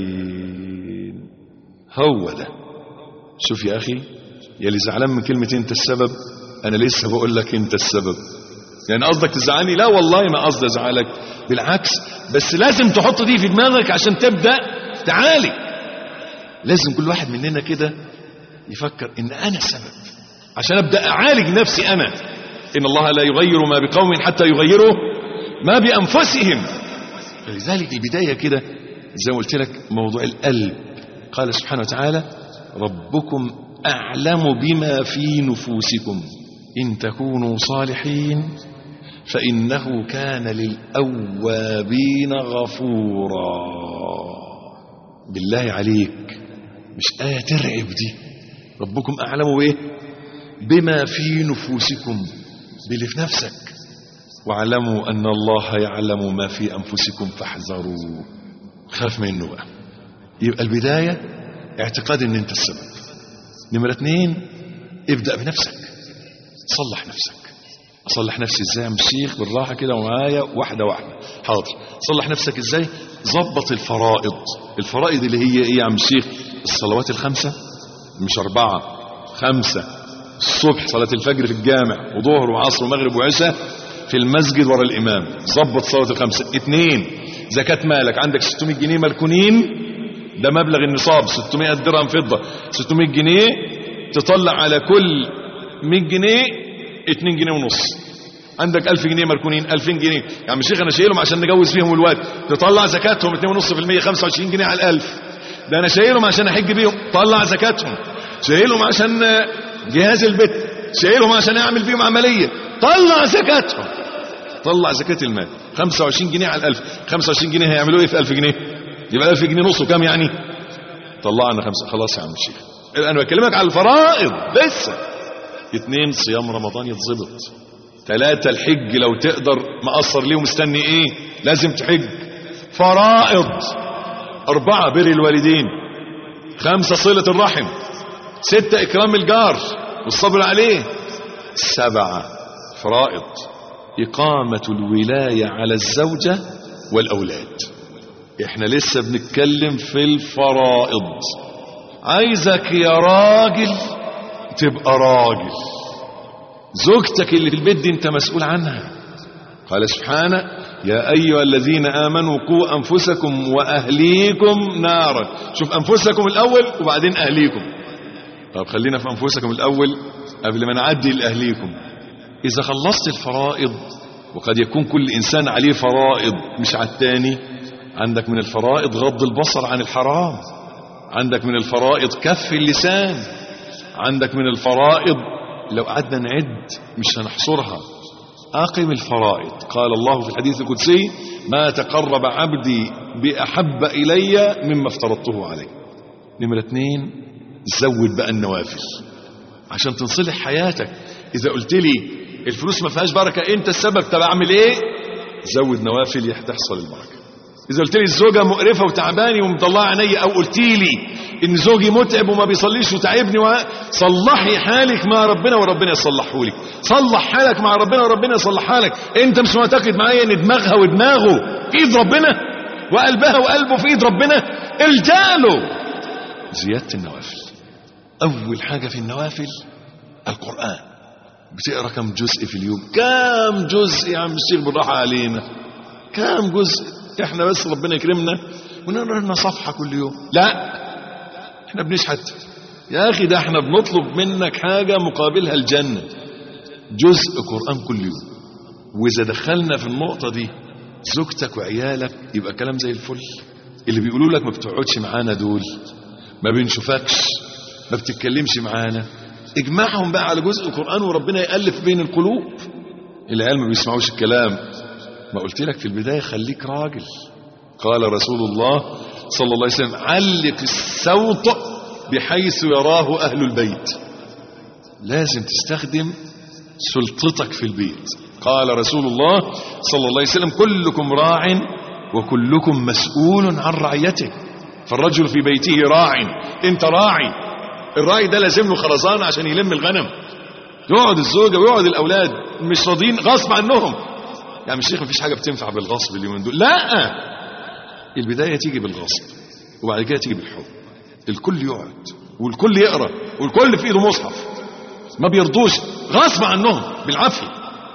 فين؟ هو ده. شوف يا اخي، يا اللي زعلان من كلمة انت السبب، انا لسه بقول لك انت السبب. يعني قصدك تزعلني؟ لا والله ما قصدي ازعلك، بالعكس، بس لازم تحط دي في دماغك عشان تبدأ تعالي. لازم كل واحد مننا كده يفكر ان انا السبب عشان ابدأ اعالج نفسي انا. ان الله لا يغير ما بقوم حتى يغيروا ما بانفسهم. فلذلك البداية كده زي ما قلت لك موضوع القلب. قال سبحانه وتعالى ربكم أعلم بما في نفوسكم إن تكونوا صالحين فإنه كان للأوابين غفورا. بالله عليك، مش آية ترعب دي؟ ربكم أعلم بإيه؟ بما في نفوسكم، باللي في نفسك. واعلموا أن الله يعلم ما في أنفسكم فاحذروا. خاف منه بقى. يبقى البداية اعتقاد ان انت السبب. نمرة اتنين، ابدأ بنفسك، صلح نفسك. اصلح نفسي ازاي يا عم الشيخ؟ بالراحة كده ومعايا واحدة واحدة. حاضر. صلح نفسك ازاي؟ ظبط الفرائض. الفرائض اللي هي ايه يا عم الشيخ؟ الصلوات الخمسة، مش اربعة، خمسة. الصبح صلاة الفجر في الجامع، وظهر وعصر ومغرب وعشاء في المسجد ورا الامام. ظبط صلاة الخمسة. اتنين، زكاة مالك. عندك ستمائة جنيه مركونين، ده مبلغ النصاب، ستمائة درهم فضة، ستمائة جنيه تطلع على كل مائة جنيه اتنين جنيه ونص. عندك ألف جنيه مركونين، ألفين جنيه. يا عم الشيخ انا شايلهم عشان نجوز فيهم الواد، تطلع زكاتهم اتنين ونص في المية، خمسة وعشرين جنيه على الألف. ده انا شايلهم عشان احج بيهم، طلع زكاتهم. شايلهم عشان جهاز البيت، شايلهم عشان اعمل بيهم عملية، طلع زكاتهم. طلع زكاة المال. خمسة وعشرين جنيه على الألف، خمسة وعشرين جنيه هيعملوا ايه في ألف جنيه؟ يبقى ألف جنيه نصه كام يعني؟ طلعنا خمسة. خلاص يا عم الشيخ، انا بكلمك على الفرائض لسه. اتنين، صيام رمضان يتظبط. ثلاثة، الحج لو تقدر، مقصر ليه ومستني ايه؟ لازم تحج. فرائض. أربعة، بر الوالدين. خمسة، صلة الرحم. ستة، إكرام الجار والصبر عليه. سبعة، فرائض. إقامة الولاية على الزوجة والأولاد. احنا لسه بنتكلم في الفرائض. عايزك يا راجل تبقى راجل، زوجتك اللي في البيت دي انت مسؤول عنها. قال سبحانه يا أيها الذين آمنوا قوا أنفسكم وأهليكم نارا. شوف أنفسكم الأول وبعدين أهليكم. طب خلينا في أنفسكم الأول قبل ما نعدي لأهليكم. إذا خلصت الفرائض، وقد يكون كل إنسان عليه فرائض مش على التاني، عندك من الفرائض غض البصر عن الحرام، عندك من الفرائض كف اللسان، عندك من الفرائض لو قعدنا نعد مش هنحصرها. أقم الفرائض. قال الله في الحديث القدسي ما تقرب عبدي بأحب إلي مما افترضته عليه. نمرة اتنين، زود بقى النوافل عشان تصلح حياتك. إذا قلت لي الفلوس ما فيهاش بركة انت السبب، طب اعمل ايه؟ زود نوافل تحصل البركة. إذا قلت لي الزوجة مقرفة وتعباني ومطلعة عيني، أو قلت لي إن زوجي متعب وما بيصليش وتعبني، صلحي حالك مع ربنا وربنا يصلحه لك. صلح حالك مع ربنا وربنا يصلحها لك. أنت مش معتقد معايا إن دماغها ودماغه في إيد ربنا وقلبها وقلبه في إيد ربنا؟ الجأ له. زيادة النوافل. أول حاجة في النوافل القرآن. بتقرأ كم جزء في اليوم؟ كم جزء يا عم الشيخ بالراحة علينا؟ كم جزء؟ احنا بس ربنا يكرمنا ونقرا لنا صفحه كل يوم. لا، احنا بنشحت يا اخي، ده احنا بنطلب منك حاجه مقابلها الجنه. جزء قران كل يوم. واذا دخلنا في النقطه دي زوجتك وعيالك يبقى كلام زي الفل. اللي بيقولوا لك ما بتقعدش معانا دول، ما بنشوفكش، ما بتتكلمش معانا، اجمعهم بقى على جزء قران وربنا يألف بين القلوب. العيال ما بيسمعوش الكلام. ما قلت لك في البداية خليك راجل. قال رسول الله صلى الله عليه وسلم علق الصوت بحيث يراه أهل البيت. لازم تستخدم سلطتك في البيت. قال رسول الله صلى الله عليه وسلم كلكم راع وكلكم مسؤول عن رعيته. فالرجل في بيته راع. انت راعي. الراعي ده لازم له خرزانة عشان يلم الغنم. يقعد الزوجة ويقعد الأولاد مش راضين غصب عنهم. يعني مش شيخ مفيش حاجة بتنفع بالغصب اليومين دول. لا، البداية تيجي بالغصب وبعد كده تيجي بالحب. الكل يقعد والكل يقرأ والكل في ايده مصحف، ما بيرضوش غصب عنهم بالعافية.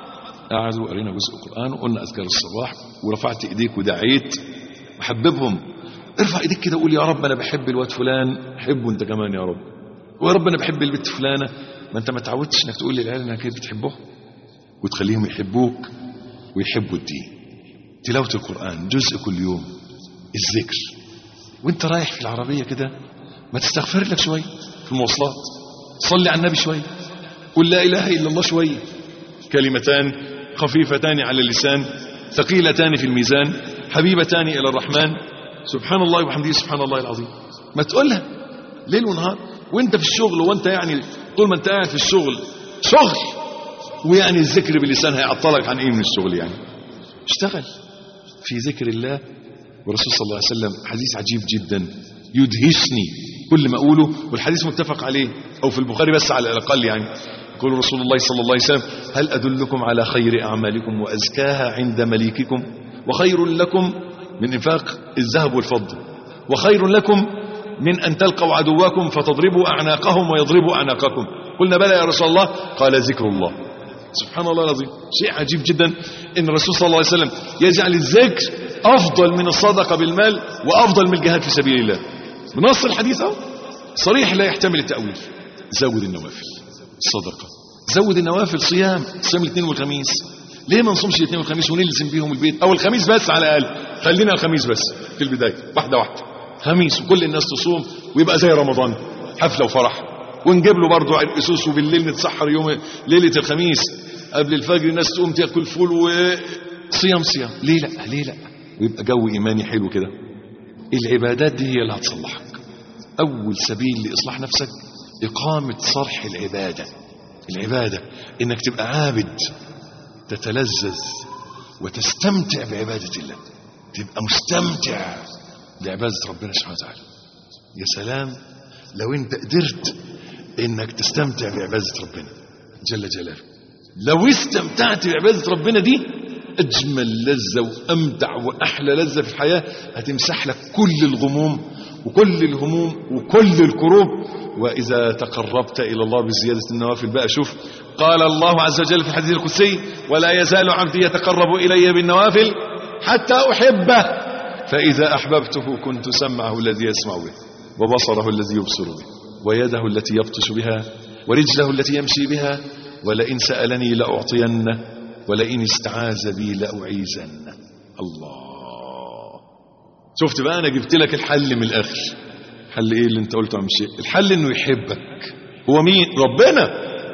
قعدوا قرينا جزء قرآن وقلنا أذكار الصباح ورفعت ايديك ودعيت وحببهم. ارفع ايديك كده وقول يا رب انا بحب الواد فلان، حبه انت كمان يا رب. ويا رب انا بحب البنت فلانة. ما انت ما تعودتش انك تقول للعيال انك بتحبهم وتخليهم يحبوك ويحبوا الدين. تلاوة القرآن جزء كل يوم. الذكر وانت رايح في العربية كده ما تستغفر لك شوية في المواصلات، صلي على النبي شوية، قل لا إله إلا الله شوية. كلمتان خفيفتان على اللسان ثقيلتان في الميزان حبيبتان إلى الرحمن سبحان الله وبحمده سبحان الله العظيم. ما تقولها ليل ونهار وانت في الشغل. وانت يعني طول ما انت قاعد في الشغل شغل، ويعني الذكر باللسان هيعطلك عن ايه من الشغل؟ يعني اشتغل في ذكر الله. والرسول صلى الله عليه وسلم حديث عجيب جدا يدهشني كل ما اقوله، والحديث متفق عليه او في البخاري بس على الاقل. يعني يقول رسول الله صلى الله عليه وسلم هل ادلكم على خير اعمالكم وازكاها عند مليككم وخير لكم من انفاق الذهب والفضه وخير لكم من ان تلقوا عدوكم فتضربوا اعناقهم ويضربوا اعناقكم؟ قلنا بلى يا رسول الله. قال ذكر الله. سبحان الله العظيم. شيء عجيب جدا ان الرسول صلى الله عليه وسلم يجعل الذكر افضل من الصدقه بالمال وافضل من الجهاد في سبيل الله. بنص الحديث اهو صريح لا يحتمل التاويل. زود النوافل الصدقه، زود النوافل. صيام صيام الاثنين والخميس. ليه ما نصومش الاثنين والخميس ونلزم بيهم البيت؟ او الخميس بس على الاقل، خلينا الخميس بس في البدايه واحده واحده. خميس وكل الناس تصوم ويبقى زي رمضان حفله وفرح. ونجيب له برضه عرقسوس وبالليل نتسحر يوم ليله الخميس قبل الفجر الناس تقوم تاكل فول وصيام صيام. ليه لا؟ ليه لا؟ ويبقى جو ايماني حلو كده. العبادات دي هي اللي هتصلحك. اول سبيل لاصلاح نفسك اقامه صرح العباده. العباده انك تبقى عابد تتلذذ وتستمتع بعباده الله، تبقى مستمتع بعباده ربنا سبحانه وتعالى. يا سلام لو انت قدرت انك تستمتع بعباده ربنا جل جلاله. لو استمتعت بعبادة ربنا دي أجمل لذة وأمتع وأحلى لذة في الحياة، هتمسح لك كل الغموم وكل الهموم وكل الكروب. وإذا تقربت إلى الله بزيادة النوافل بقى، شوف قال الله عز وجل في الحديث القدسي: ولا يزال عبدي يتقرب إلي بالنوافل حتى أحبه، فإذا أحببته كنت سمعه الذي يسمع به، وبصره الذي يبصر به، ويده التي يبطش بها، ورجله التي يمشي بها، ولئن سألني لأعطينه، ولئن استعاذ بي لأعيذنه. الله، شفت بقى، أنا جبت لك الحل من الآخر. الحل إيه اللي أنت قلته يا عم الشيخ؟ الحل إنه يحبك. هو مين؟ ربنا.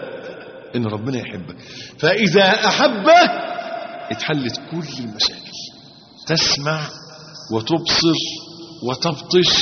إن ربنا يحبك، فإذا أحبك اتحلت كل المشاكل. تسمع وتبصر وتبطش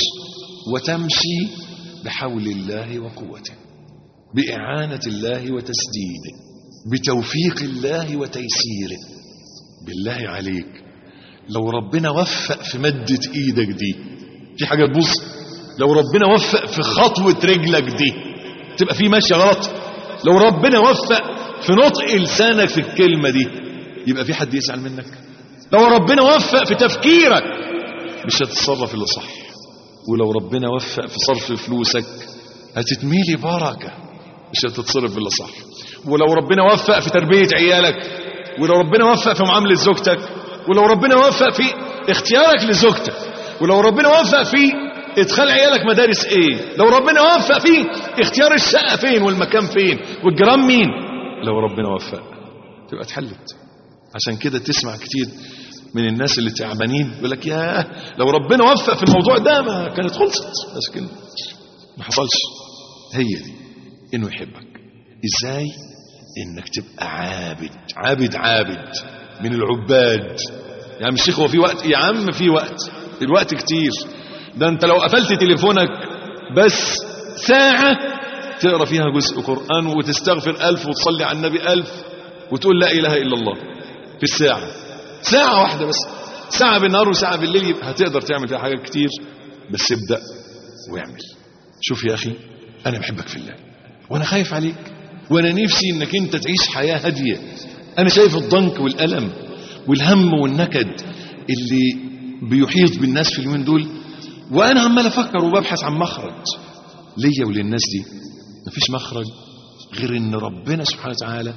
وتمشي بحول الله وقوته، بإعانة الله وتسديده، بتوفيق الله وتيسيره. بالله عليك لو ربنا وفق في مدة ايدك دي، في حاجة تبص، لو ربنا وفق في خطوة رجلك دي تبقى في ماشية غلط، لو ربنا وفق في نطق لسانك في الكلمة دي يبقى في حد يسأل منك، لو ربنا وفق في تفكيرك مش هتتصرف إلا صح، ولو ربنا وفق في صرف فلوسك هتتميلي بركة مش هتتصرف إلا صح، ولو ربنا وفق في تربية عيالك، ولو ربنا وفق في معاملة زوجتك، ولو ربنا وفق في اختيارك لزوجتك، ولو ربنا وفق في ادخال عيالك مدارس ايه، لو ربنا وفق في اختيار الشقة فين والمكان فين والجيران مين، لو ربنا وفق تبقى اتحلت. عشان كده تسمع كتير من الناس اللي تعبانين يقول لك ياه لو ربنا وفق في الموضوع ده ما كانت خلصت، بس كده ما حصلش. هي دي انه يحبك. ازاي؟ انك تبقى عابد عابد عابد من العباد. يا عم الشيخ هو في وقت؟ يا عم في وقت، الوقت كتير. ده انت لو قفلت تليفونك بس ساعة تقرأ فيها جزء قرآن وتستغفر ألف وتصلي على النبي ألف وتقول لا إله إلا الله في الساعة، ساعة واحدة بس، ساعة بالنهار وساعة بالليل، يبقى هتقدر تعمل فيها حاجات كتير. بس ابدأ واعمل. شوف يا أخي أنا بحبك في الله وأنا خايف عليك، وأنا نفسي إنك أنت تعيش حياة هادية. أنا شايف الضنك والألم والهم والنكد اللي بيحيط بالناس في اليومين دول، وأنا عمال أفكر وببحث عن مخرج ليا وللناس دي. مفيش مخرج غير إن ربنا سبحانه وتعالى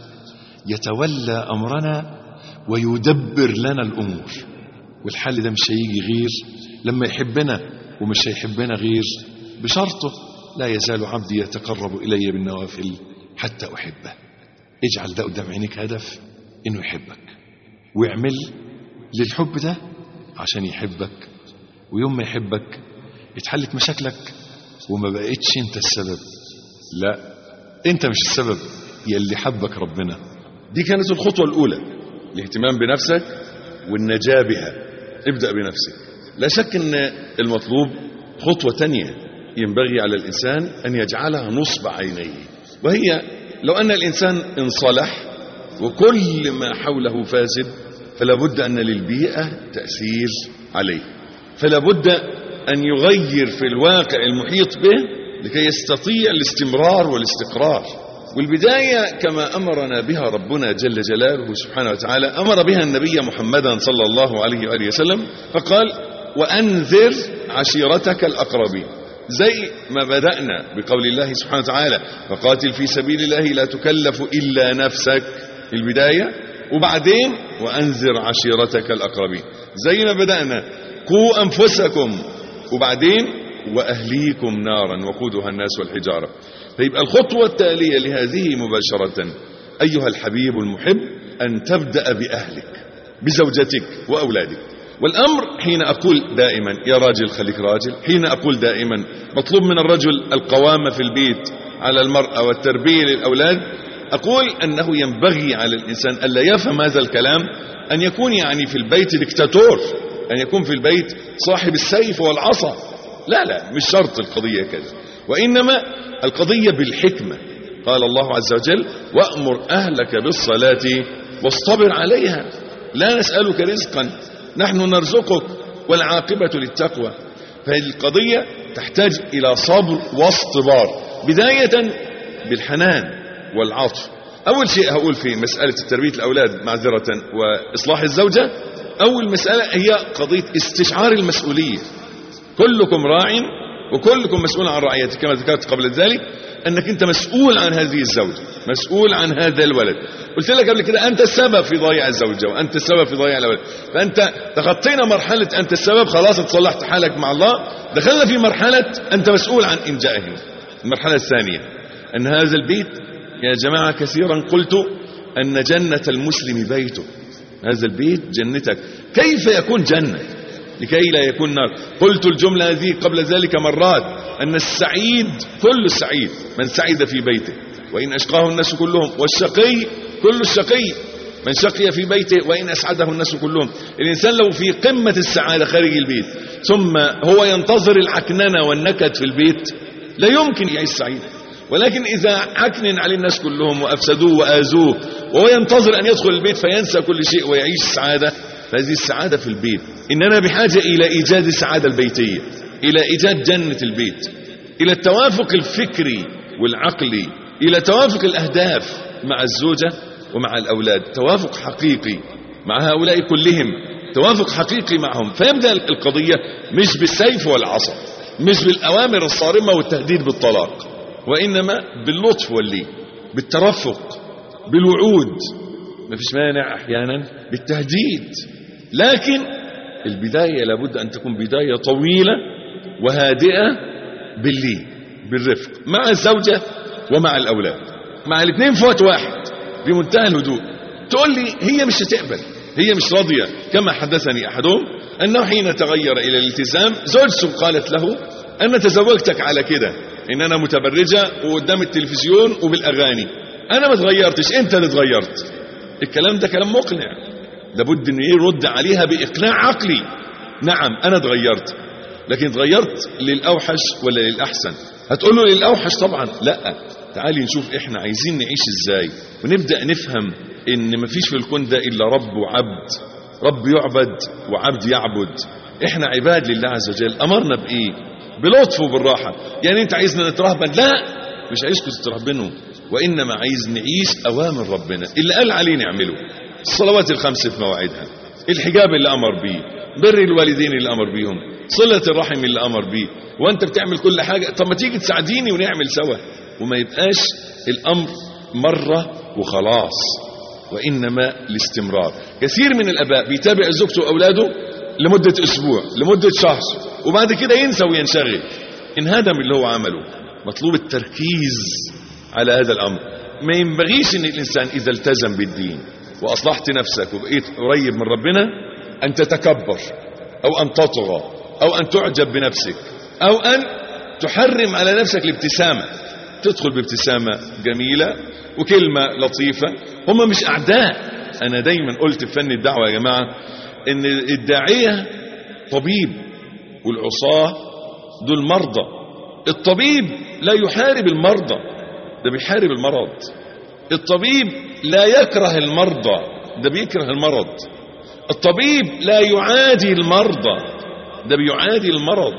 يتولى أمرنا ويدبر لنا الأمور، والحل ده مش هيجي غير لما يحبنا، ومش هيحبنا غير بشرطه لا يزال عبدي يتقرب إلي بالنوافل حتى أحبه. اجعل ده قدام عينيك هدف إنه يحبك، واعمل للحب ده عشان يحبك، ويوم ما يحبك اتحلت مشاكلك وما بقيتش انت السبب. لا، انت مش السبب، يلي حبك ربنا. دي كانت الخطوة الأولى، الاهتمام بنفسك والنجاة بها. ابدأ بنفسك. لا شك ان المطلوب خطوة تانية ينبغي على الإنسان أن يجعلها نصب عينيه، وهي لو أن الإنسان انصلح وكل ما حوله فاسد فلا بد أن للبيئة تأثير عليه، فلا بد أن يغير في الواقع المحيط به لكي يستطيع الاستمرار والاستقرار. والبداية كما أمرنا بها ربنا جل جلاله سبحانه وتعالى، أمر بها النبي محمدا صلى الله عليه وآله وسلم، فقال وأنذر عشيرتك الأقربين. زي ما بدأنا بقول الله سبحانه وتعالى فقاتل في سبيل الله لا تكلف إلا نفسك، البداية، وبعدين وأنذر عشيرتك الأقربين. زي ما بدأنا قوا أنفسكم، وبعدين وأهليكم نارا وقودها الناس والحجارة. فيبقى الخطوة التالية لهذه مباشرة أيها الحبيب المحب أن تبدأ بأهلك، بزوجتك وأولادك. والأمر حين أقول دائما يا راجل خليك راجل، حين أقول دائما مطلوب من الرجل القوامة في البيت على المرأة والتربية للأولاد، أقول أنه ينبغي على الإنسان ألا يفهم هذا الكلام أن يكون يعني في البيت ديكتاتور، أن يكون في البيت صاحب السيف والعصا. لا لا، مش شرط القضية كذا، وإنما القضية بالحكمة. قال الله عز وجل وأمر أهلك بالصلاة واصطبر عليها لا نسألك رزقا نحن نرزقك والعاقبة للتقوى. فالقضية تحتاج إلى صبر واصطبار، بداية بالحنان والعطف، اول شيء هقول في مسألة تربية الاولاد معذرة واصلاح الزوجة، اول مسألة هي قضية استشعار المسؤولية. كلكم راع وكلكم مسؤول عن رعيته، كما ذكرت قبل ذلك انك انت مسؤول عن هذه الزوجة، مسؤول عن هذا الولد. قلت لك قبل كده انت السبب في ضياع الزوجة وانت السبب في ضياع الولد. فانت تخطينا مرحلة انت السبب، خلاص تصلحت حالك مع الله، دخلنا في مرحلة انت مسؤول عن انجائهم. المرحلة الثانية ان هذا البيت يا جماعة كثيرا قلت ان جنة المسلم بيته، هذا البيت جنتك. كيف يكون جنة لكي لا يكون نار؟ قلت الجملة هذه قبل ذلك مرات، أن السعيد كل السعيد من سعد في بيته وإن أشقاه الناس كلهم، والشقي كل الشقي من شقي في بيته وإن أسعده الناس كلهم. الإنسان لو في قمة السعادة خارج البيت ثم هو ينتظر العكننة والنكد في البيت لا يمكن يعيش سعيد. ولكن إذا عكنن عليه الناس كلهم وأفسدوه وآذوه وهو ينتظر أن يدخل البيت فينسى كل شيء ويعيش سعادة، فهذه السعادة في البيت. إننا بحاجة إلى إيجاد السعادة البيتية، إلى إيجاد جنة البيت، إلى التوافق الفكري والعقلي، إلى توافق الأهداف مع الزوجة ومع الأولاد، توافق حقيقي مع هؤلاء كلهم، توافق حقيقي معهم. فيبدأ القضية مش بالسيف والعصا، مش بالأوامر الصارمة والتهديد بالطلاق، وإنما باللطف واللين، بالترفق، بالوعود، ما فيش مانع أحيانا بالتهديد. لكن البداية لابد أن تكون بداية طويلة وهادئة باللين بالرفق مع الزوجة ومع الأولاد، مع الاثنين في وقت واحد بمنتهى الهدوء. تقول لي هي مش هتقبل، هي مش راضية. كما حدثني أحدهم أنه حين تغير إلى الالتزام زوجته قالت له أنا تزوجتك على كده، إن أنا متبرجة وقدام التلفزيون وبالأغاني، أنا ما تغيرتش، أنت اللي تغيرت. الكلام ده كلام مقنع، لابد أن يرد عليها بإقناع عقلي. نعم أنا تغيرت، لكن تغيرت للأوحش ولا للأحسن؟ هتقول له للأوحش طبعا. لا، تعالي نشوف إحنا عايزين نعيش إزاي، ونبدأ نفهم إن مفيش في الكون ده إلا رب وعبد، رب يعبد وعبد يعبد. إحنا عباد لله عز وجل. أمرنا بإيه؟ بلطف وبالراحة. يعني أنت عايزنا نترهبن؟ لا، مش عايزكم تترهبنوا، وإنما عايز نعيش أوامر ربنا اللي قال عليه نعمله. الصلوات الخمس في مواعيدها، الحجاب اللي أمر بيه، بر الوالدين اللي أمر بيهم، صلة الرحم اللي أمر بيه. وأنت بتعمل كل حاجة، طب ما تيجي تساعديني ونعمل سوا، وما يبقاش الأمر مرة وخلاص، وإنما الاستمرار. كثير من الآباء بيتابع زوجته وأولاده لمدة أسبوع، لمدة شهر، وبعد كده ينسى وينشغل، انهدم اللي هو عمله. مطلوب التركيز على هذا الأمر. ما ينبغيش ان الإنسان إذا التزم بالدين وأصلحت نفسك وبقيت قريب من ربنا أن تتكبر أو أن تطغى أو أن تعجب بنفسك أو أن تحرم على نفسك الابتسامة. تدخل بابتسامة جميلة وكلمة لطيفة. هم مش أعداء. أنا دايما قلت في فن الدعوة يا جماعة إن الداعية طبيب والعصاة دول مرضى. الطبيب لا يحارب المرضى، ده بيحارب المرض. الطبيب لا يكره المرضى، ده بيكره المرض. الطبيب لا يعادي المرضى، ده بيعادي المرض.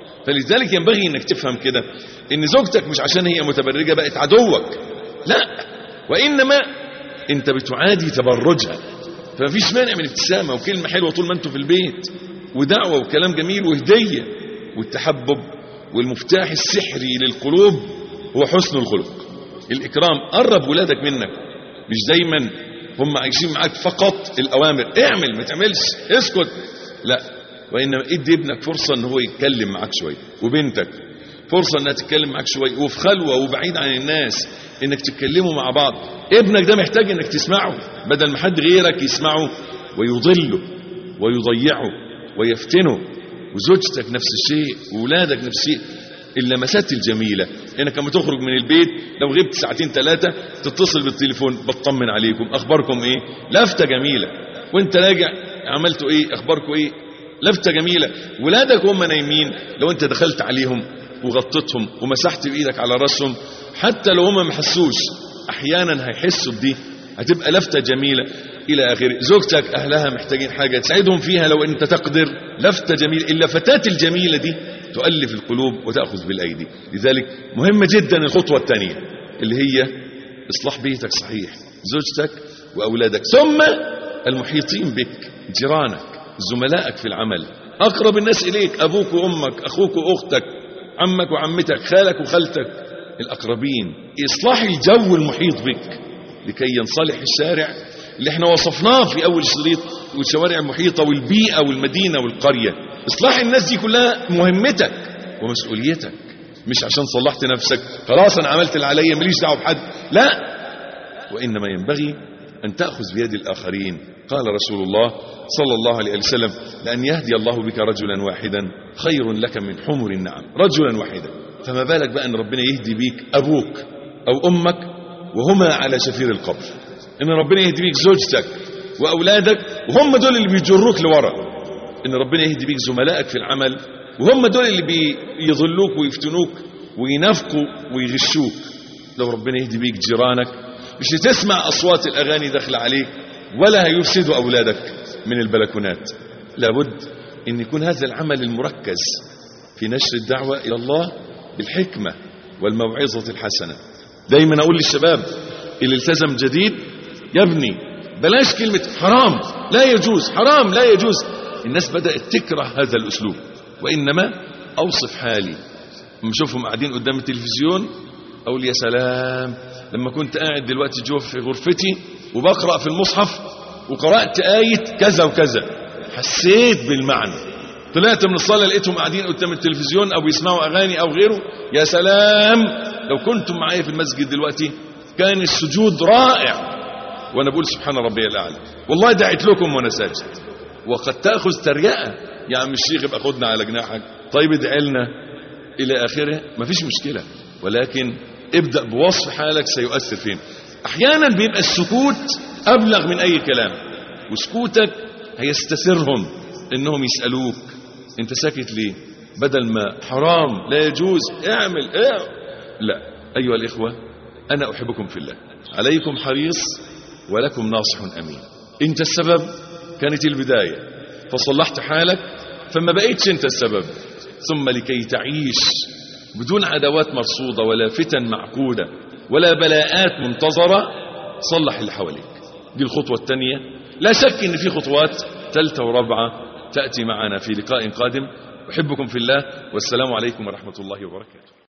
فلذلك ينبغي انك تفهم كده ان زوجتك مش عشان هي متبرجة بقت عدوك، لا، وانما انت بتعادي تبرجها. فمفيش مانع من ابتسامة وكلمة حلوة طول ما انتوا في البيت، ودعوة وكلام جميل وهدية والتحبب. والمفتاح السحري للقلوب هو حسن الخلق، الإكرام. قرب ولادك منك، مش دايما هم عايشين معاك فقط الأوامر، اعمل ما تعملش، اسكت، لا، وإنما ادي ابنك فرصة ان هو يتكلم معاك شوية، وبنتك فرصة انها تتكلم معاك شوية، وفي خلوة وبعيد عن الناس انك تتكلموا مع بعض. ابنك ده محتاج انك تسمعه بدل ما حد غيرك يسمعه ويضله ويضيعه ويفتنه. وزوجتك نفس الشيء، وولادك نفس الشيء. اللمسات الجميلة انك لما تخرج من البيت لو غبت ساعتين ثلاثة تتصل بالتليفون بطمن عليكم، اخباركم ايه، لفتة جميلة. وانت راجع عملتوا ايه، اخباركم ايه، لفتة جميلة. ولادك هم نايمين لو انت دخلت عليهم وغطيتهم ومسحت بايدك على راسهم، حتى لو هم ما حسوش احيانا هيحسوا بدي، هتبقى لفتة جميلة الى اخره. زوجتك اهلها محتاجين حاجة تساعدهم فيها لو انت تقدر، لفتة جميلة. اللفتات الجميلة دي تؤلف القلوب وتأخذ بالأيدي. لذلك مهمة جدا الخطوة الثانية اللي هي اصلاح بيتك صحيح، زوجتك وأولادك، ثم المحيطين بك، جيرانك، زملائك في العمل، أقرب الناس إليك، أبوك وأمك، أخوك وأختك، عمك وعمتك، خالك وخالتك، الأقربين. إصلاح الجو المحيط بك لكي ينصلح الشارع اللي احنا وصفناه في أول شريط، والشوارع المحيطة والبيئة والمدينة والقرية. إصلاح الناس دي كلها مهمتك ومسؤوليتك، مش عشان صلحت نفسك خلاص أنا عملت اللي عليا ماليش دعوه بحد، لا، وإنما ينبغي أن تأخذ بيد الآخرين. قال رسول الله صلى الله عليه وسلم: لأن يهدي الله بك رجلا واحدا خير لك من حمر النعم. رجلا واحدا، فما بالك بقى أن ربنا يهدي بيك أبوك أو أمك وهما على شفير القبر، إن ربنا يهدي بيك زوجتك وأولادك وهم دول اللي بيجروك لورا، إن ربنا يهدي بيك زملائك في العمل وهم دول اللي بيضلوك ويفتنوك وينافقوا ويغشوك. لو ربنا يهدي بيك جيرانك مش هتسمع أصوات الأغاني داخل عليك ولا هيفسدوا أولادك من البلكونات. لابد أن يكون هذا العمل المركز في نشر الدعوة إلى الله بالحكمة والموعظة الحسنة. دايما أقول للشباب اللي التزم جديد: يا ابني بلاش كلمة حرام لا يجوز، حرام لا يجوز. الناس بدأت تكره هذا الأسلوب، وإنما أوصف حالي لما أشوفهم قاعدين قدام التلفزيون أقول يا سلام لما كنت قاعد دلوقتي جوه في غرفتي وبقرأ في المصحف وقرأت آية كذا وكذا، حسيت بالمعنى. طلعت من الصلاة لقيتهم قاعدين قدام التلفزيون أو يسمعوا أغاني أو غيره، يا سلام لو كنتم معايا في المسجد دلوقتي كان السجود رائع وأنا بقول سبحان ربي الأعلى، والله دعيت لكم وأنا ساجد. وقد تأخذ تريقة: يا عم الشيخ ابقى خدنا على جناحك، طيب ادعي لنا إلى آخره، مفيش مشكلة، ولكن ابدأ بوصف حالك سيؤثر فين. أحيانا بيبقى السكوت أبلغ من أي كلام، وسكوتك هيستثيرهم إنهم يسألوك أنت ساكت ليه، بدل ما حرام لا يجوز اعمل ايه. لا، أيها الإخوة أنا أحبكم في الله، عليكم حريص ولكم ناصح أمين. أنت السبب، كانت البداية فصلحت حالك فما بقيتش أنت السبب. ثم لكي تعيش بدون عداوات مرصودة ولا فتن معقودة ولا بلاءات منتظرة، صلح اللي حواليك. دي الخطوة الثانية. لا شك ان في خطوات ثالثة ورابعة تأتي معنا في لقاء قادم. أحبكم في الله، والسلام عليكم ورحمة الله وبركاته.